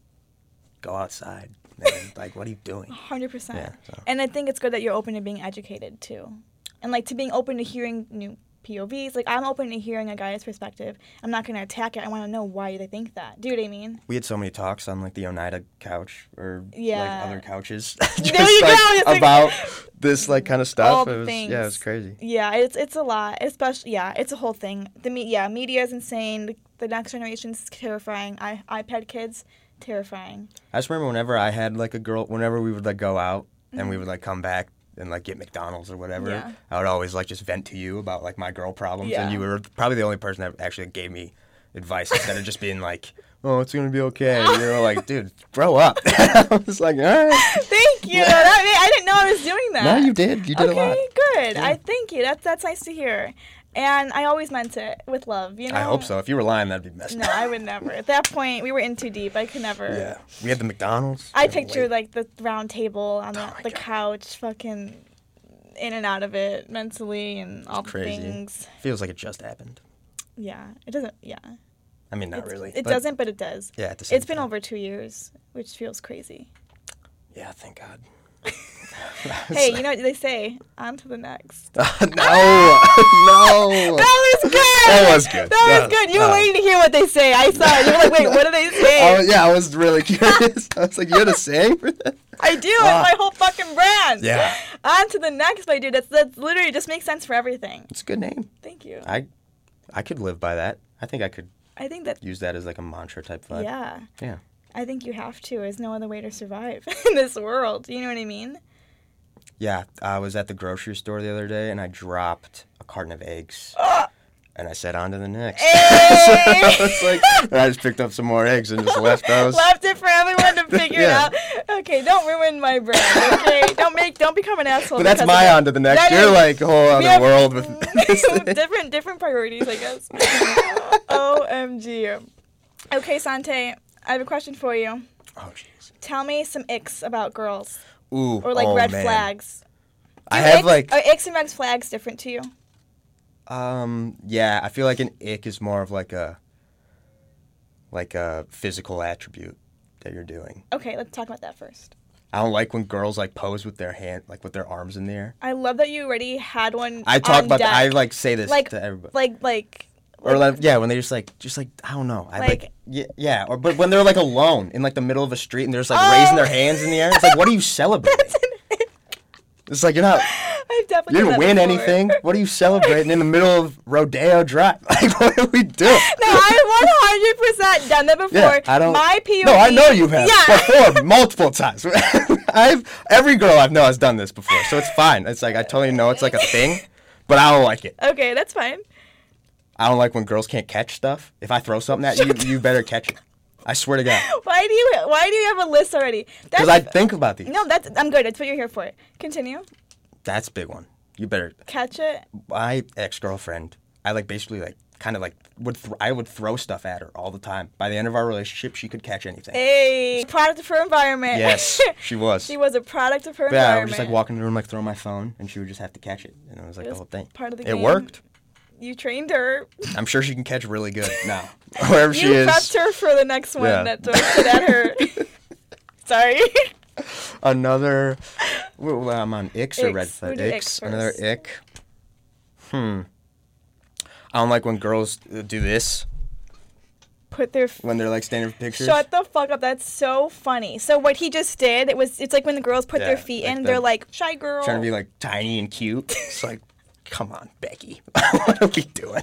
go outside. Man. Like, what are you doing? Hundred percent. Yeah, so. And I think it's good that you're open to being educated too, and like to being open to hearing new P O Vs. Like I'm open to hearing a guy's perspective. I'm not gonna attack it. I want to know why they think that. Do you know what I mean? We had so many talks on like the Oneida couch or Yeah. like other couches, There just you like, go, it's like- about this like kind of stuff. All it the was things. yeah, it was crazy. Yeah, it's it's a lot. Especially yeah, it's a whole thing. The me yeah, media is insane. The, the next generation's terrifying. I iPad kids, terrifying. I just remember whenever I had like a girl, whenever we would like go out and Mm-hmm. we would like come back and like get McDonald's or whatever, Yeah. I would always like just vent to you about like my girl problems, Yeah. and you were probably the only person that actually gave me advice instead of just being like, "Oh, it's gonna be okay." You know, like, dude, grow up. I was like, all right. Thank Thank you. That, I didn't know I was doing that. No, you did. You did okay, a lot. good. Yeah. I thank you. That's that's nice to hear. And I always meant it with love, you know? I hope so. If you were lying, that'd be messed No, up. I would never. At that point, we were in too deep. I could never. Yeah. We had the McDonald's. I Couldn't picture wait. like the round table on the, Oh my the God. couch, fucking in and out of it mentally and all the crazy. things. Feels like it just happened. Yeah, it doesn't. Yeah, I mean, not It's- really. It but doesn't, but it does. Yeah, at the same It's been time. over two years, which feels crazy. Yeah, thank God. Hey, you know what they say? On to the next. no, no. That was good. That was good. That That was good. You was- were uh, waiting to hear what they say. I saw it. You were like, wait, what do they say? I was- yeah, I was really curious. I was like, you had a saying for that? I do. Ah. It's my whole fucking brand. Yeah. On to the next, my dude. That's that's literally just makes sense for everything. It's a good name. Thank you. I, I could live by that. I think I could I think that. use that as like a mantra type vibe. Yeah. Yeah. I think you have to. There's no other way to survive in this world. You know what I mean? Yeah, I was at the grocery store the other day and I dropped a carton of eggs. And I said, on to the next. Hey! I was like, and I just picked up some more eggs and just left those. Left it for everyone to figure Yeah. it out. Okay, don't ruin my brand. Okay, don't make, don't become an asshole. But that's because my of it. on to the next. That You're is- like a whole we other have world with this thing. different, different priorities, I guess. O M G. Okay, Sante, I have a question for you. Oh, jeez. Tell me some icks about girls, Ooh, or like oh, red man. flags. I Do have icks- like, are icks and red flags different to you? um, yeah, I feel like an ick is more of like a, like a physical attribute that you're doing. Okay, let's talk about that first. I don't like when girls like pose with their hand, like with their arms in the air. I love that you already had one. I talk on about, deck. that, I like say this Like- to everybody. like like. Or like, yeah, when they just like, just like, I don't know. I like, Like- yeah, yeah. Or but when they're like alone in like the middle of a street and they're just like Oh. raising their hands in the air, it's like, what are you celebrating? That's an ick. It's like you're not, I've definitely you done didn't that win before. anything. What are you celebrating in the middle of Rodeo Drive? Like, what are we doing? No, I've one hundred percent done that before. Yeah, I don't. My P O V. No, I know you have Yeah. before, multiple times. I've every girl I've known has done this before, so it's fine. It's like I totally know it's like a thing, but I don't like it. Okay, that's fine. I don't like when girls can't catch stuff. If I throw something at you, you better catch it. I swear to God. Why do you Why do you have a list already? Because I think about these. No, that's I'm good. That's what you're here for. Continue. That's a big one. You better. Catch it. My ex-girlfriend, I like basically like kind of like would th- I would throw stuff at her all the time. By the end of our relationship, she could catch anything. A product of her environment. Yes, she was. She was a product of her Yeah, I environment. would just like walk in the room, like throw my phone, and she would just have to catch it, and it was like It the was whole thing. part of the It game. worked. You trained her. I'm sure she can catch really good now, wherever You she is. prepped her for the next one Yeah. that directed at her. Sorry. Another. Well, I'm on icks or red Icks. flag. We'll do icks Another first. ick. Hmm. I don't like when girls uh, do this Put their f- when they're like standing for pictures. Shut the fuck up. That's so funny. So what he just did, it was it's like when the girls put their Yeah, feet like in, the- they're like, shy girl. Trying to be like tiny and cute. It's like, come on, Becky. What are we doing?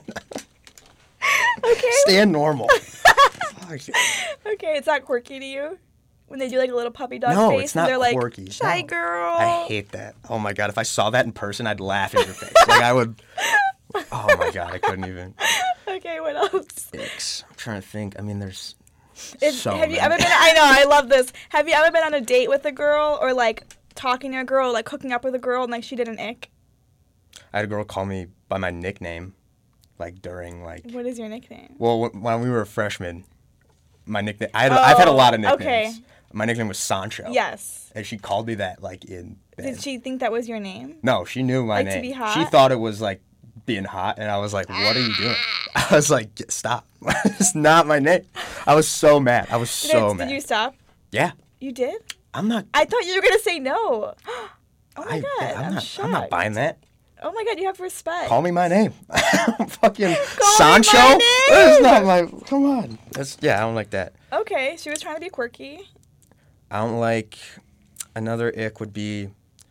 Okay. Stand normal. Fuck. Okay, it's not quirky to you? When they do like a little puppy dog No, face it's and not they're like, quirky. shy No. girl. I hate that. Oh my god, if I saw that in person, I'd laugh in your face. Like I would. Oh my god, I couldn't even. Okay, what else? Icks. I'm trying to think. I mean, there's. Is- so have you many. ever been I know, I love this. Have you ever been on a date with a girl or like talking to a girl, like hooking up with a girl and like she did an ick? I had a girl call me by my nickname, like during like. What is your nickname? Well, wh- when we were freshmen, my nickname. I had, I've had a lot of Oh, nicknames. okay. My nickname was Sancho. Yes. And she called me that like in. Bed. Did she think that was your name? No, she knew my Like, name. to be hot? She thought it was like being hot, and I was like, "What are you doing?" I was like, "Get- "Stop! It's not my name." I was so mad. I was Did, so it- mad. did you stop? Yeah, You did? I'm not. I thought you were gonna say no. Oh my I, god, yeah, I'm, I'm, not. shocked. I'm not buying that. Oh my god, you have respect. Call me my name. Fucking Call me Sancho. my That's name! not my. Come on. That's yeah. I don't like that. Okay, she was trying to be quirky. I don't like. Another ick would be.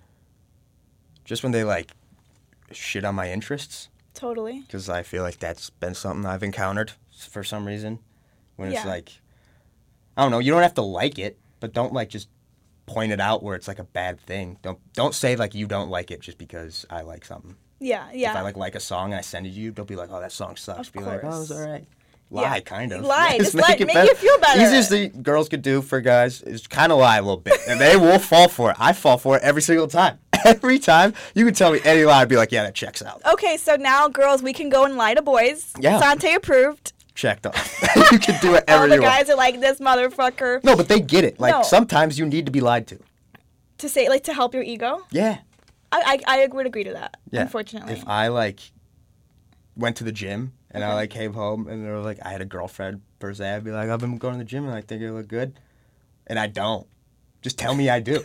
Just when they like, shit on my interests. Totally. Because I feel like that's been something I've encountered for some reason. When it's Yeah. like, I don't know, you don't have to like it, but don't like just point it out where it's like a bad thing. Don't don't say like you don't like it just because I like something. Yeah, yeah. If I like like a song and I send it to you, don't be like, oh, that song sucks. Of be like, oh, course. it's all right. lie, Yeah. kind of. Lie. Just lie. Make better. you feel better. Easiest thing girls could do for guys is kind of lie a little bit, and they will fall for it. I fall for it every single time. Every time you can tell me any lie, I'd be like, yeah, that checks out. Okay, so now, girls, we can go and lie to boys. Yeah. Sante approved. Checked off. You can do whatever All the you want. guys are like, this motherfucker. No, but they get it. Like No. sometimes you need to be lied to. To say, like, to help your ego. Yeah. I, I, I would agree to that, Yeah. unfortunately. If I like went to the gym and I Okay. like came home and they were like, I had a girlfriend per se, I'd be like, I've been going to the gym and I think I look good, and I don't. Just tell me I do.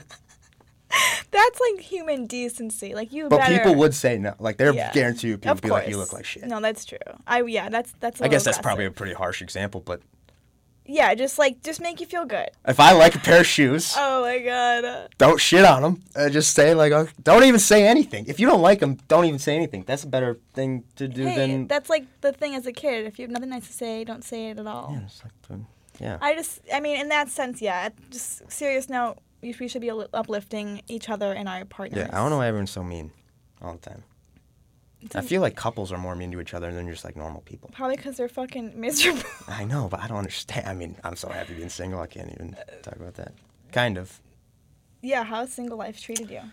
That's like human decency. Like, you But better. people would say no. Like they're Yeah. guaranteed you people Of be course. like, you look like shit. No, that's true. I yeah, that's that's. A I guess little that's probably a aggressive. pretty harsh example, but Yeah, just like just make you feel good. if I like a pair of shoes, Oh my god. don't shit on them. Uh, just say like, oh, don't even say anything. If you don't like them, don't even say anything. That's a better thing to do Hey, than. that's like the thing as a kid. If you have nothing nice to say, don't say it at all. Yeah, it's like, the- yeah. I just, I mean, in that sense, yeah. Just serious note, we we should be ul- uplifting each other and our partners. Yeah, I don't know why everyone's so mean all the time. It's I a- feel like couples are more mean to each other than just like normal people. Probably because they're fucking miserable. I know, but I don't understand. I mean, I'm so happy being single. I can't even talk about that. Kind of. Yeah, how's single life treated you?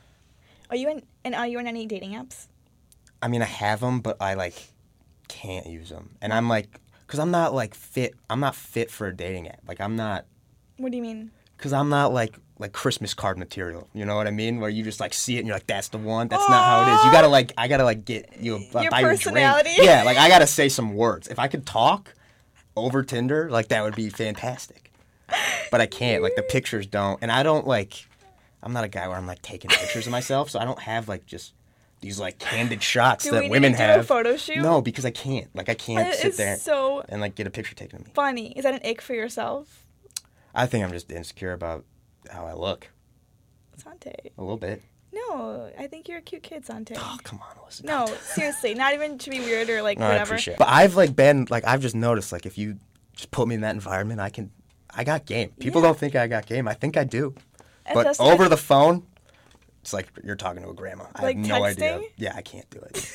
Are you in, and are you in any dating apps? I mean, I have them, but I like can't use them. And I'm like, cause I'm not like fit. I'm not fit for a dating app. Like I'm not, What do you mean? cause I'm not like like Christmas card material. You know what I mean? Where you just like see it and you're like, that's the one. That's not how it is. You gotta like, I gotta like get you a, Your buy you a personality? drink. Yeah, like I gotta say some words. If I could talk over Tinder, like that would be fantastic. But I can't. Like the pictures don't, and I don't like. I'm not a guy where I'm like taking pictures of myself, so I don't have like just these like candid shots Do that we women need to do have. a photo shoot? No, because I can't. Like I can't That sit is there so and like get a picture taken of me. funny. Is that an ick for yourself? I think I'm just insecure about how I look Sante. a little bit. No, I think you're a cute kid, Sante. Oh come on, listen. No, seriously, not even to be weird or like No, I whatever. appreciate it. But I've like been like I've just noticed like if you just put me in that environment, I can. I got game. People Yeah. don't think I got game. I think I do. It's But just over like- the phone, it's like you're talking to a grandma. I Like have no idea. texting? Yeah, I can't do it.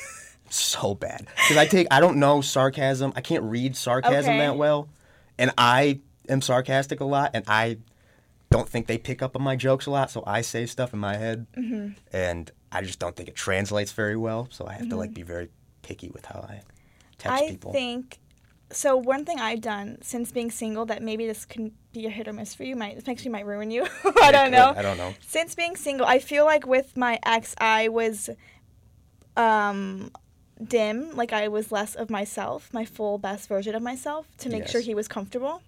So bad. Because I take, I don't know sarcasm. I can't read sarcasm Okay. that well. And I am sarcastic a lot. And I don't think they pick up on my jokes a lot. So I say stuff in my head. Mm-hmm. And I just don't think it translates very well. So I have to like be very picky with how I text I people. think so. One thing I've done since being single that maybe this can be a hit or miss for you might this actually might ruin you. I It don't could. know. I don't know. Since being single, I feel like with my ex, I was um, dim. Like I was less of myself, my full best version of myself, to make sure Yes. he was comfortable.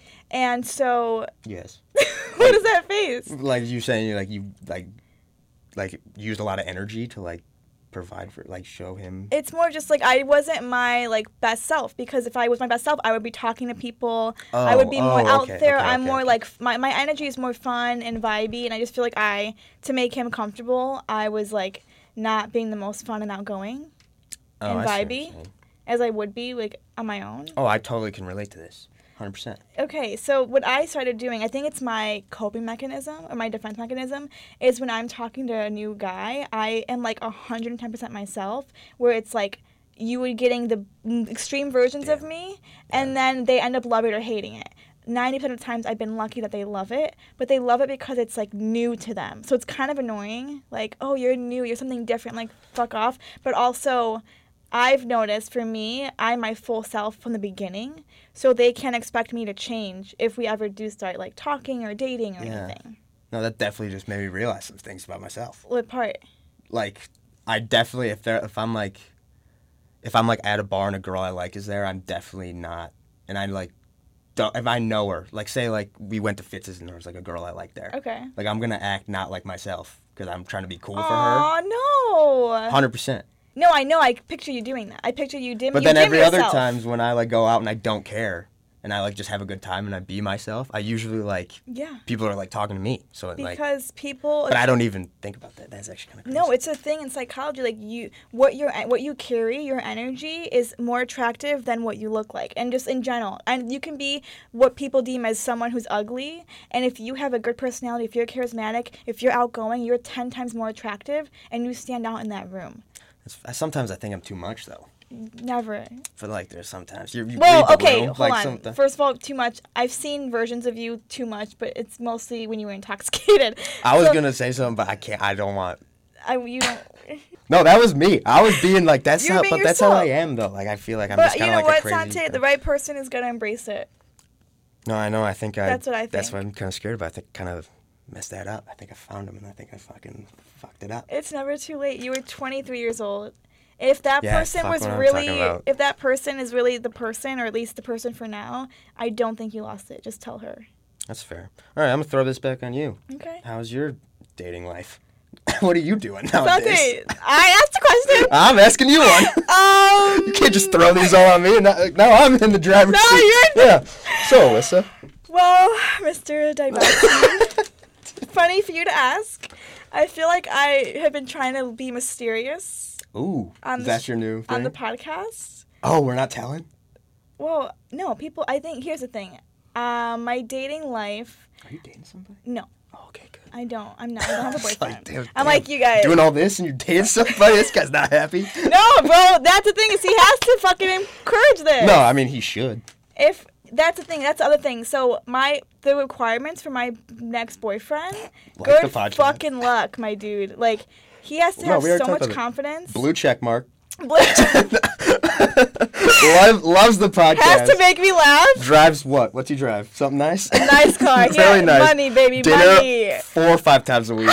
And so, Yes. what is that face? Like you saying you like you like like used a lot of energy to like provide for like show him. It's more just like I wasn't my like best self, because if I was my best self, I would be talking to people. I would be Oh, more oh, out okay, there. okay, I'm okay, more okay. like f- my my energy is more fun and vibey, and I just feel like I to make him comfortable, I was like not being the most fun and outgoing Oh, and I see what you're vibey saying. as I would be like on my own. Oh, I totally can relate to this. one hundred percent. Okay, so what I started doing, I think it's my coping mechanism or my defense mechanism, is when I'm talking to a new guy, I am like one hundred ten percent myself, where it's like you were getting the mm, extreme versions of Yeah. me, and then they end up loving it or hating it. ninety percent of the times I've been lucky that they love it, but they love it because it's like new to them. So it's kind of annoying. Like, oh, you're new, you're something different, like fuck off. But also, I've noticed for me, I'm my full self from the beginning, so they can't expect me to change if we ever do start like talking or dating or Yeah. anything. No, that definitely just made me realize some things about myself. What part? Like, I definitely if there if I'm like if I'm like at a bar and a girl I like is there, I'm definitely not. And I like don't if I know her, like say like we went to Fitz's and there was like a girl I like there. Okay. Like I'm gonna act not like myself because I'm trying to be cool for her. Aw, no. Hundred percent. No, I know. I picture you doing that. I picture you dim. But you then dim every yourself. other times when I like go out and I don't care and I like just have a good time and I be myself, I usually like Yeah. people are like talking to me. So it, like, Because people. but I don't even think about that. That's actually kind of crazy. No, it's a thing in psychology. Like you, what you what you carry, your energy is more attractive than what you look like, and just in general. And you can be what people deem as someone who's ugly, and if you have a good personality, if you're charismatic, if you're outgoing, you're ten times more attractive, and you stand out in that room. It's, sometimes I think I'm too much though. Never. For like, there's sometimes you. you Well, read the okay, room, hold like, on. something- First of all, too much. I've seen versions of you too much, but it's mostly when you were intoxicated. I was So, gonna say something, but I can't. I don't want. I, you don't. No, that was me. I was being like, that's You're not. being But that's how I yourself. am, though. Like, I feel like I'm But just you kind know of like what, a crazy. Sante? The right person is gonna embrace it. No, I know. I think I. That's what I That's think. what I'm kind of scared about. I think kind of messed that up. I think I found him, and I think I fucking fucked it up. It's never too late. You were twenty-three years old. If that Yeah, person fuck was what I'm really, talking about. if that person is really the person, or at least the person for now, I don't think you lost it. Just tell her. That's fair. All right, I'm gonna throw this back on you. Okay. How's your dating life? What are you doing nowadays? Sante, I asked a question. I'm asking you one. Um. You can't just throw these all on me. And now, now I'm in the driver's No, seat. you're- Yeah. So, Alyssa. Well, Mister Diversity, funny for you to ask. I feel like I have been trying to be mysterious Ooh. On the that's sh- your new thing? on the podcast. Oh, we're not telling? Well, no, people. I think here's the thing. Um, my dating life. Are you dating somebody? No, Oh, okay, good. I don't. I'm not. I don't have a It's boyfriend. like, damn, I'm damn. like you guys. Doing all this and you're dating somebody? This guy's not happy. No, bro. That's the thing is he has to fucking encourage this. No, I mean, he should. If that's the thing, that's the other thing. So my the requirements for my next boyfriend. Like good the podcast. fucking luck, my dude. Like he has to No, have we already so talked much about it. confidence. Blue check mark. Blue- Love, loves the podcast. has to make me laugh. Drives what? What's he drive? Something nice? Nice car. Very Yeah, nice. money, baby, Dinner money. four or five times a week.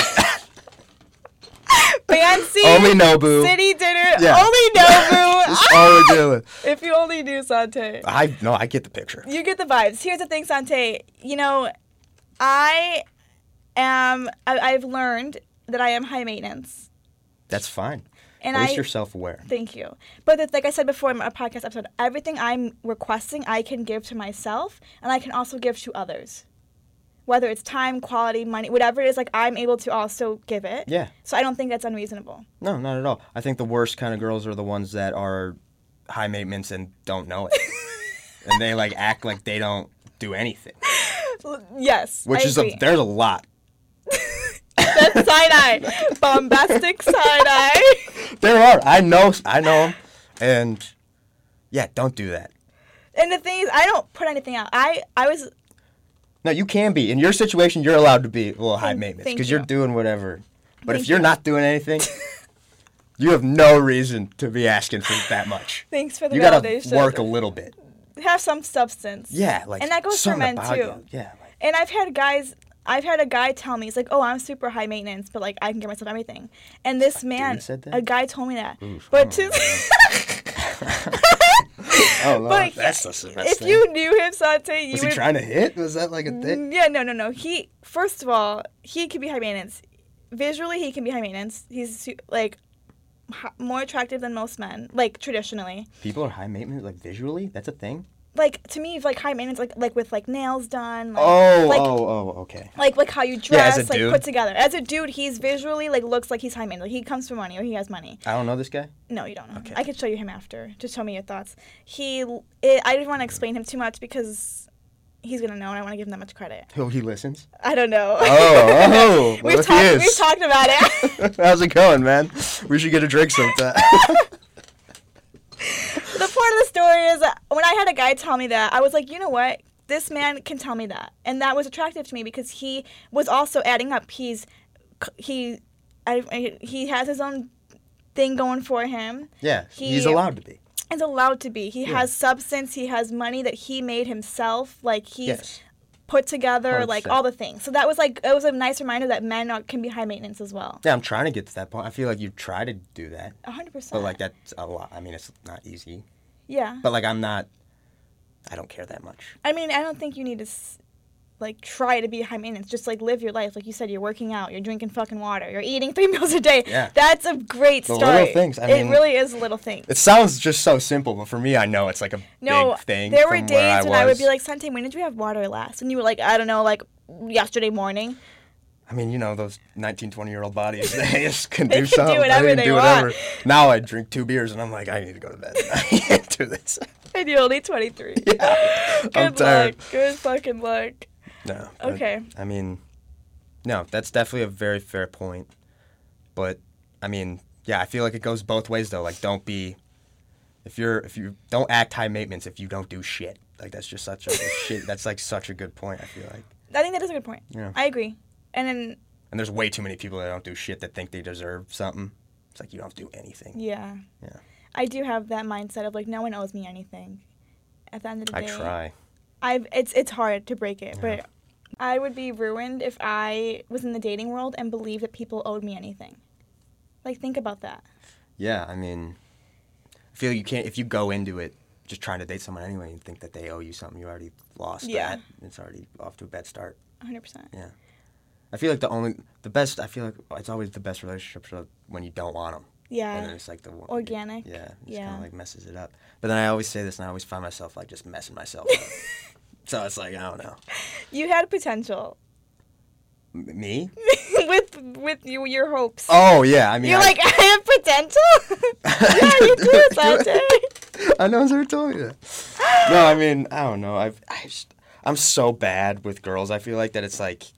Fancy. Only Nobu. City dinner. Yeah. Only Nobu. That's all we're doing. If you only knew Sante. I no, I get the picture. You get the vibes. Here's the thing, Sante. You know, I am. I, I've learned that I am high maintenance, That's fine. and At least I. you're self-aware. Thank you. But it's like I said before in a podcast episode, everything I'm requesting, I can give to myself, and I can also give to others. Whether it's time, quality, money, whatever it is, like I'm able to also give it. Yeah. So I don't think that's unreasonable. No, not at all. I think the worst kind of girls are the ones that are high maintenance and don't know it, and they like act like they don't do anything. Yes. Which I is agree. a there's a lot. That's side eye. Bombastic side eye. There are. I know. I know them, and yeah, don't do that. And the thing is, I don't put anything out. I, I was. No, you can be. In your situation, you're allowed to be a little high Thank- maintenance thank because you. you're doing whatever. But Thank if you're you. not doing anything, you have no reason to be asking for that much. Thanks for the You gotta validation. work a little bit. Have some substance. Yeah, like And that goes for something men about too. you. Yeah, like, And I've had guys. I've had a guy tell me, he's like, "Oh, I'm super high maintenance, but like I can give myself everything." And this man, said that? a guy told me that. Oof, but oh, to, oh, Lord, but that's the best if thing. you knew him, Sante, you Was would. he trying to hit? Was that like a thing? Yeah, no, no, no. He first of all, he can be high maintenance. Visually, he can be high maintenance. He's su- like h- more attractive than most men, like traditionally. People are high maintenance, like visually. That's a thing. Like to me, like high maintenance, like like with like nails done. Like, Oh, like, oh, oh, okay. Like like how you Yeah, as dress, a like dude. put together. As a dude, he's visually like looks like he's high maintenance. Like, he comes from money or he has money. I don't know this guy. No, you don't know. Okay. I can show you him after. Just tell me your thoughts. He, it, I didn't want to explain him too much because he's gonna know, and I want to give him that much credit. Oh, he listens. I don't know. Oh, oh. What we've if he talked. is? We've talked about it. How's it going, man? We should get a drink sometime. The point of the story is that when I had a guy tell me that, I was like, you know what? This man can tell me that. And that was attractive to me because he was also adding up. He's, he, I, I- he has his own thing going for him. Yeah, He- he's allowed to be. He's allowed to be. He Yeah. has substance. He has money that he made himself. Like he's Yes. put together, one hundred like percent. all the things. So that was like, it was a nice reminder that men are, can be high maintenance as well. Yeah, I'm trying to get to that point. I feel like you try to do that, A hundred percent. but like that's a lot. I mean, it's not easy. Yeah. But like I'm not. I don't care that much. I mean, I don't think you need to, s- like, try to be high maintenance. Just, like, live your life. Like you said, you're working out. You're drinking fucking water. You're eating three meals a day. Yeah. That's a great The start. little things, I it mean- really is little things. It sounds just so simple, but for me, I know it's like a No, big thing. there were from days where I when I would was. be like, Sante, when did you have water last? And you were like, I don't know, like, yesterday morning. I mean, you know, those nineteen, twenty-year-old bodies, they just can They do can do something. whatever can they do want. whatever. Now I drink two beers and I'm like, I need to go to bed. I can't do this. And you're only twenty-three. Yeah, Good I'm tired. luck. Good fucking luck. No. but, Okay. I mean, no, that's definitely a very fair point. But, I mean, yeah, I feel like it goes both ways, though. Like, don't be If you're if you don't act high maintenance if you don't do shit. Like that's just such a shit. That's like such a good point. I feel like. I think that is a good point. Yeah. I agree. And then. And there's way too many people that don't do shit that think they deserve something. It's like you don't have to do anything. Yeah. Yeah. I do have that mindset of like no one owes me anything. At the end of the I day. try. I've it's it's hard to break it, Yeah. but I would be ruined if I was in the dating world and believed that people owed me anything. Like think about that. Yeah, I mean, I feel you can't if you go into it just trying to date someone anyway and think that they owe you something. You already lost Yeah. that. It's already off to a bad start. one hundred percent. Yeah. I feel like the only, the best, I feel like it's always the best relationships are when you don't want them. Yeah. And then it's like the one. Organic. Yeah. It just Yeah. kind of like messes it up. But then I always say this and I always find myself like just messing myself up. So it's like, I don't know. You had potential. M- me? with with you, your hopes. Oh, yeah. I mean, You're I, like, I have potential? Yeah, you do, Sanjay. I know, ever told me that. No, I mean, I don't know. I've, I just, I'm so bad with girls. I feel like that it's like,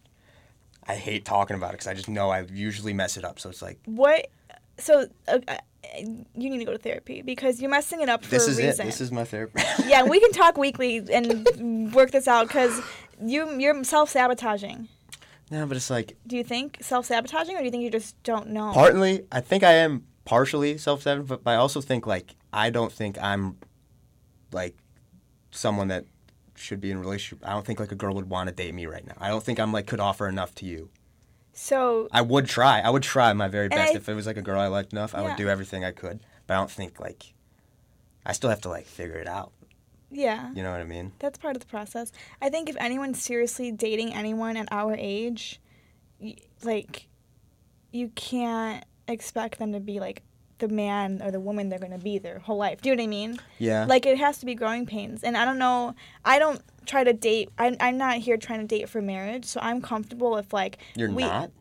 I hate talking about it because I just know I usually mess it up. So it's like, What? So, uh, uh, you need to go to therapy because you're messing it up for this a is reason. it. This is my therapy. Yeah, we can talk weekly and work this out because you, you're self-sabotaging. No, but it's like, Do you think self-sabotaging or do you think you just don't know? partly, I think I am partially self-centered, but I also think, like, I don't think I'm, like, someone that should be in a relationship. I don't think, like, a girl would want to date me right now. I don't think I'm, like, could offer enough to you. So, I would try. I would try my very And best. I- If it was, like, a girl I liked enough, I Yeah. would do everything I could. But I don't think, like, I still have to, like, figure it out. yeah, You know what I mean? that's part of the process. I think if anyone's seriously dating anyone at our age, y- like, you can't expect them to be, like, the man or the woman they're going to be their whole life. Do you know what I mean? Yeah. Like, it has to be growing pains. And I don't know, I don't try to date, I'm, I'm not here trying to date for marriage, so I'm comfortable if, like, You're we, not?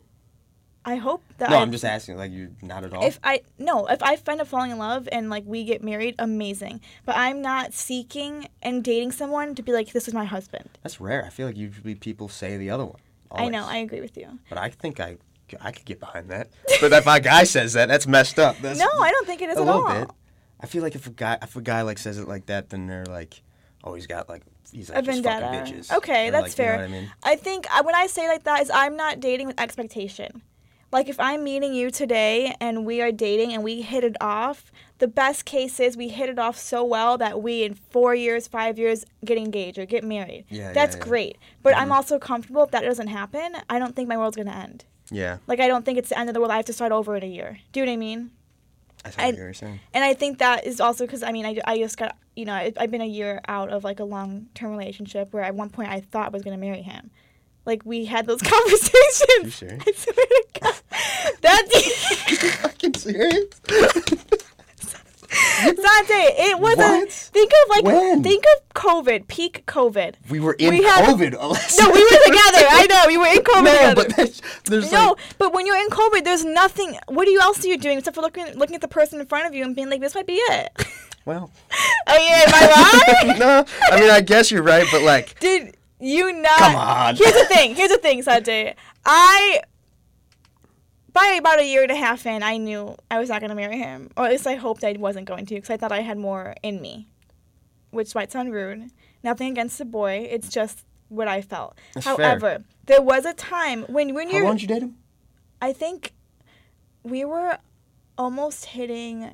I hope that No, I, I'm just asking. Like, you're not at all? If I, no, if I find up falling in love and, like, we get married, amazing. But I'm not seeking and dating someone to be like, this is my husband. That's rare. I feel like usually people say the other one. I know, Always. I agree with you. But I think I, I could get behind that. But if a guy says that, that's messed up. That's No, I don't think it is a at little all. bit. I feel like if a guy, if a guy like says it like that, then they're like, oh, he's got like, he's like A just vendetta. fucking bitches. Okay, Or, that's like, fair. You know what I mean? I think I, when I say like that is I'm not dating with expectation. Like if I'm meeting you today and we are dating and we hit it off, the best case is we hit it off so well that we in four years, five years get engaged or get married. Yeah, That's yeah, yeah. great. But Mhm. I'm also comfortable if that doesn't happen. I don't think my world's gonna end. Yeah, Like I don't think it's the end of the world. I have to start over in a year. Do you know what I mean? that's I- what you're saying. And I think that is also because, I mean, I, I just got, you know, I, I've been a year out of, like, a long-term relationship where at one point I thought I was going to marry him. Like, we had those conversations. You serious? I swear to God. That's... you fucking serious? Sante, it was What? a... Think of, like... When? Think of COVID, peak COVID. We were in We had- COVID. Alyssa. No, we were together. I know, we were in COVID No, together. but there's, there's No, like, but when you're in COVID, there's nothing... What do you else are you doing except for looking looking at the person in front of you and being like, this might be it? well, Oh, yeah, am I right? no, I mean, I guess you're right, but like, Did you not? Come on. Here's the thing. Here's the thing, Sanjay. I, by about a year and a half in, I knew I was not going to marry him. Or at least I hoped I wasn't going to because I thought I had more in me. Which might sound rude. Nothing against the boy. It's just what I felt. That's fair. However, there was a time when, when how you're... long did you date him? I think we were almost hitting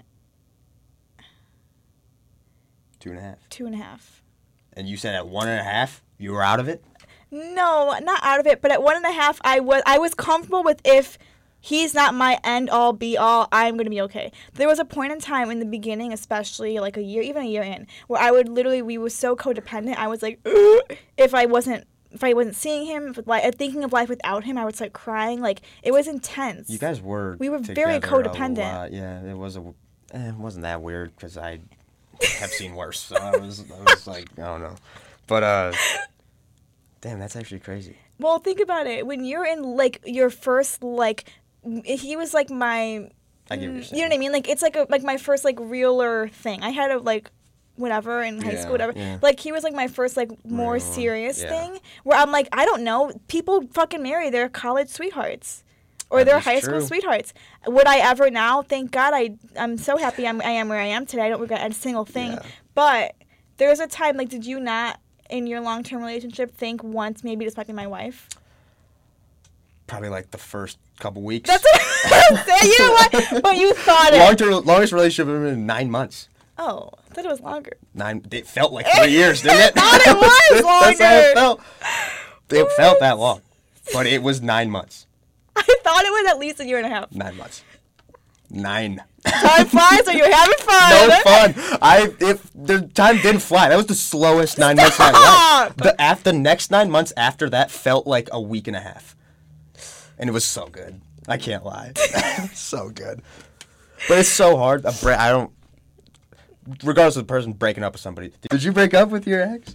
Two and a half. two and a half. And you said at one and a half, you were out of it? No, not out of it, but at one and a half, I was I was comfortable with if he's not my end all be all, I'm gonna be okay. There was a point in time in the beginning, especially like a year, even a year in, where I would literally we were so codependent. I was like, "Ugh," if I wasn't if I wasn't seeing him, if, like thinking of life without him, I would start crying. Like it was intense. You guys were We were very together a codependent. lot. Yeah, it was a. Eh, it wasn't that weird because I have seen worse. So I was, I was like, I don't know, but uh, damn, that's actually crazy. Well, think about it. When you're in like your first like, he was like my. I get what you're Mm, saying. You know what I mean? Like it's like a like my first like realer thing. I had a like whatever in high Yeah, school, whatever. yeah. Like he was like my first like more Real, serious yeah. thing where I'm like I don't know. People fucking marry their college sweethearts. or That their is high school true. sweethearts. Would I ever now? Thank God I, I'm so happy I'm, I am where I am today. I don't regret a single thing. Yeah. But there's a time, like, did you not, in your long-term relationship, think once maybe this might be my wife? Probably like the first couple weeks. That's what I'm saying. You know what? But you thought it. Long-term, longest relationship I've been in nine months. Oh, I thought it was longer. Nine. It felt like three years, didn't it? I thought it was That's how longer. it felt. It felt that long, but it was nine months. I thought it was at least a year and a half. Nine months. Nine. Time flies when you're having fun. No fun. I if the time didn't fly. That was the slowest nine months of my life. Stop. The after the next nine months after that felt like a week and a half, and it was so good. I can't lie. So good. But it's so hard. A bre- I don't. Regardless of the person breaking up with somebody. Did you break up with your ex?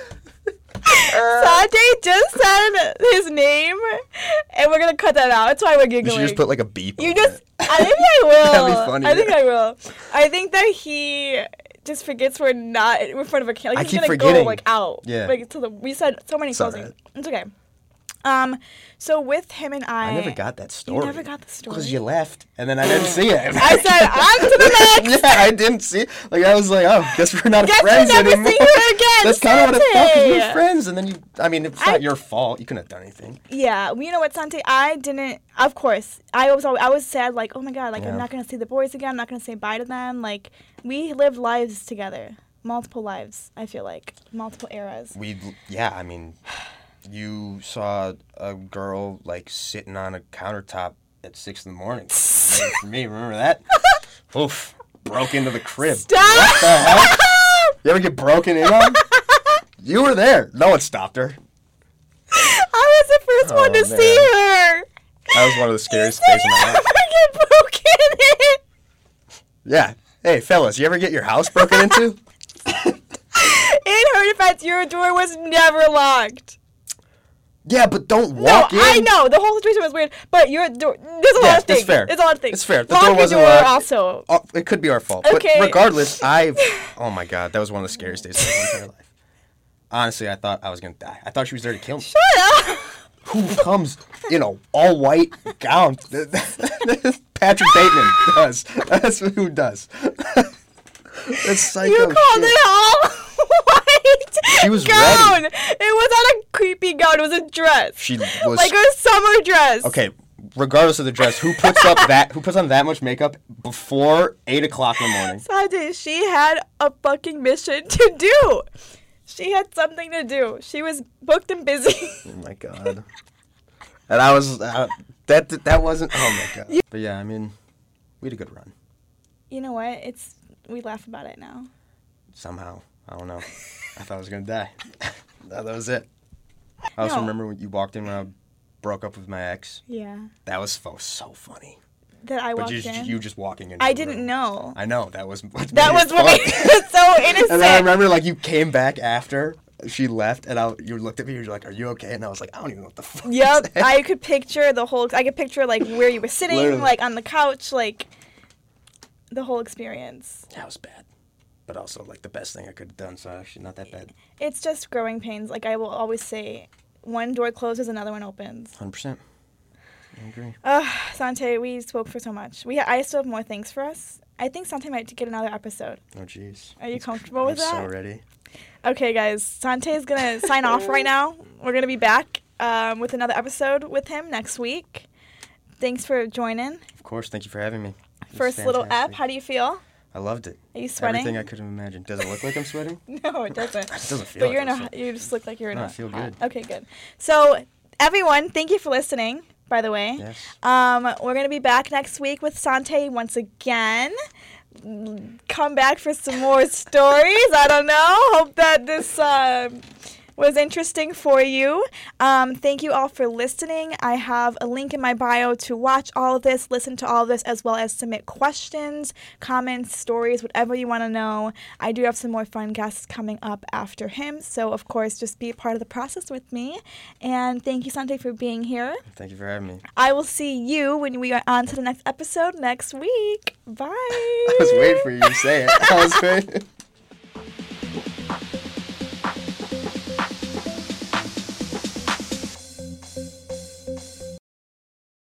Sante just said his name, and we're gonna cut that out. That's why we're You giggling. should just put like a beep. You over just. it. I think I will. That'd be funny, I think yeah. I will. I think that he just forgets we're not in front of a camera. Like, I he's keep gonna forgetting. go like out. Yeah. Like to the. We said so many It's closing. alright. It's okay. Um. So with him and I. I never got that story. You never got the story. Because you left, and then I didn't see it. I said on to the next. Yeah, I didn't see. Like I was like, oh, guess we're not Guess we'll friends never anymore. see her again, That's kind of what it felt. 'Cause we were Sante. friends, and then you. I mean, it's I- not your fault. You couldn't have done anything. Yeah, well, you know what, Sante? I didn't. Of course, I was. al- I was sad. Like, oh my God, like Yeah. I'm not gonna see the boys again. I'm not gonna say bye to them. Like, we lived lives together, multiple lives. I feel like multiple eras. We. Yeah, I mean, you saw a girl like sitting on a countertop at six in the morning. Waiting for me. Remember that? Oof. Broke into the crib. Stop! What the hell? You ever get broken in on? You were there. No one stopped her. I was the first one Oh, to man. see her. That was one of the scariest You days said of my you life. never get broken in. Yeah. Hey, fellas, you ever get your house broken into? In her defense, your door was never locked. Yeah, but don't No, walk in. I know the whole situation was weird, but your door. There's a Yeah, lot of that's things. fair. There's a lot of things. It's fair. The Lock door your wasn't door locked. also. Oh, it could be our fault. Okay. But regardless, I've... Oh, my God. That was one of the scariest days of my entire life. Honestly, I thought I was going to die. I thought she was there to kill me. Shut up. Who comes in a all-white gown? Patrick Bateman does. That's who does. That's psycho You called shit. it all white She was gown. ready. It was not a creepy gown. It was a dress. She was... Like a summer dress. Okay, regardless of the dress, who puts up that? Who puts on that much makeup before eight o'clock in the morning? Sade, she had a fucking mission to do. She had something to do. She was booked and busy. Oh my God. And I was uh, that that wasn't. Oh my God. But yeah, I mean, we had a good run. You know what? It's we laugh about it now. Somehow, I don't know. I thought I was gonna die. that, that was it. I also No. remember when you walked in when I broke up with my ex. Yeah. That was so, so funny. That I But walked just in. you just walking in. I didn't know. I know that was. What That made was it what made funny. it so innocent. And then I remember, like, you came back after she left, and I, you looked at me, and you're like, "Are you okay?" And I was like, "I don't even know what the fuck." Yep, is that." I could picture the whole. I could picture like where you were sitting, Literally. like on the couch, like the whole experience. That was bad, but also like the best thing I could have done. So actually, not that bad. It's just growing pains. Like I will always say, one door closes, another one opens. Hundred percent. I agree. Uh, Sante, we spoke for so much. We ha- I still have more things for us. I think Sante might get another episode. Oh jeez. Are you comfortable with I'm that? so ready. Okay, guys. Sante is gonna sign off right now. We're gonna be back um, with another episode with him next week. Thanks for joining. Of course. Thank you for having me. It was First little ep. fantastic. How do you feel? I loved it. Are you sweating? Everything I could have imagined. Does it look like I'm sweating? No, it doesn't. It doesn't feel But like you're in I'm a. sweating. You just look like you're in No, a. I feel hot- good. Okay, good. So, everyone, thank you for listening. By the way, Yes. um, we're gonna be back next week with Sante once again. Come back for some more stories. I don't know. Hope that this uh, was interesting for you. Um, thank you all for listening. I have a link in my bio to watch all of this, listen to all of this, as well as submit questions, comments, stories, whatever you want to know. I do have some more fun guests coming up after him. So, of course, just be a part of the process with me. And thank you, Sante, for being here. Thank you for having me. I will see you when we are on to the next episode next week. Bye. I was waiting for you to say it. I was waiting.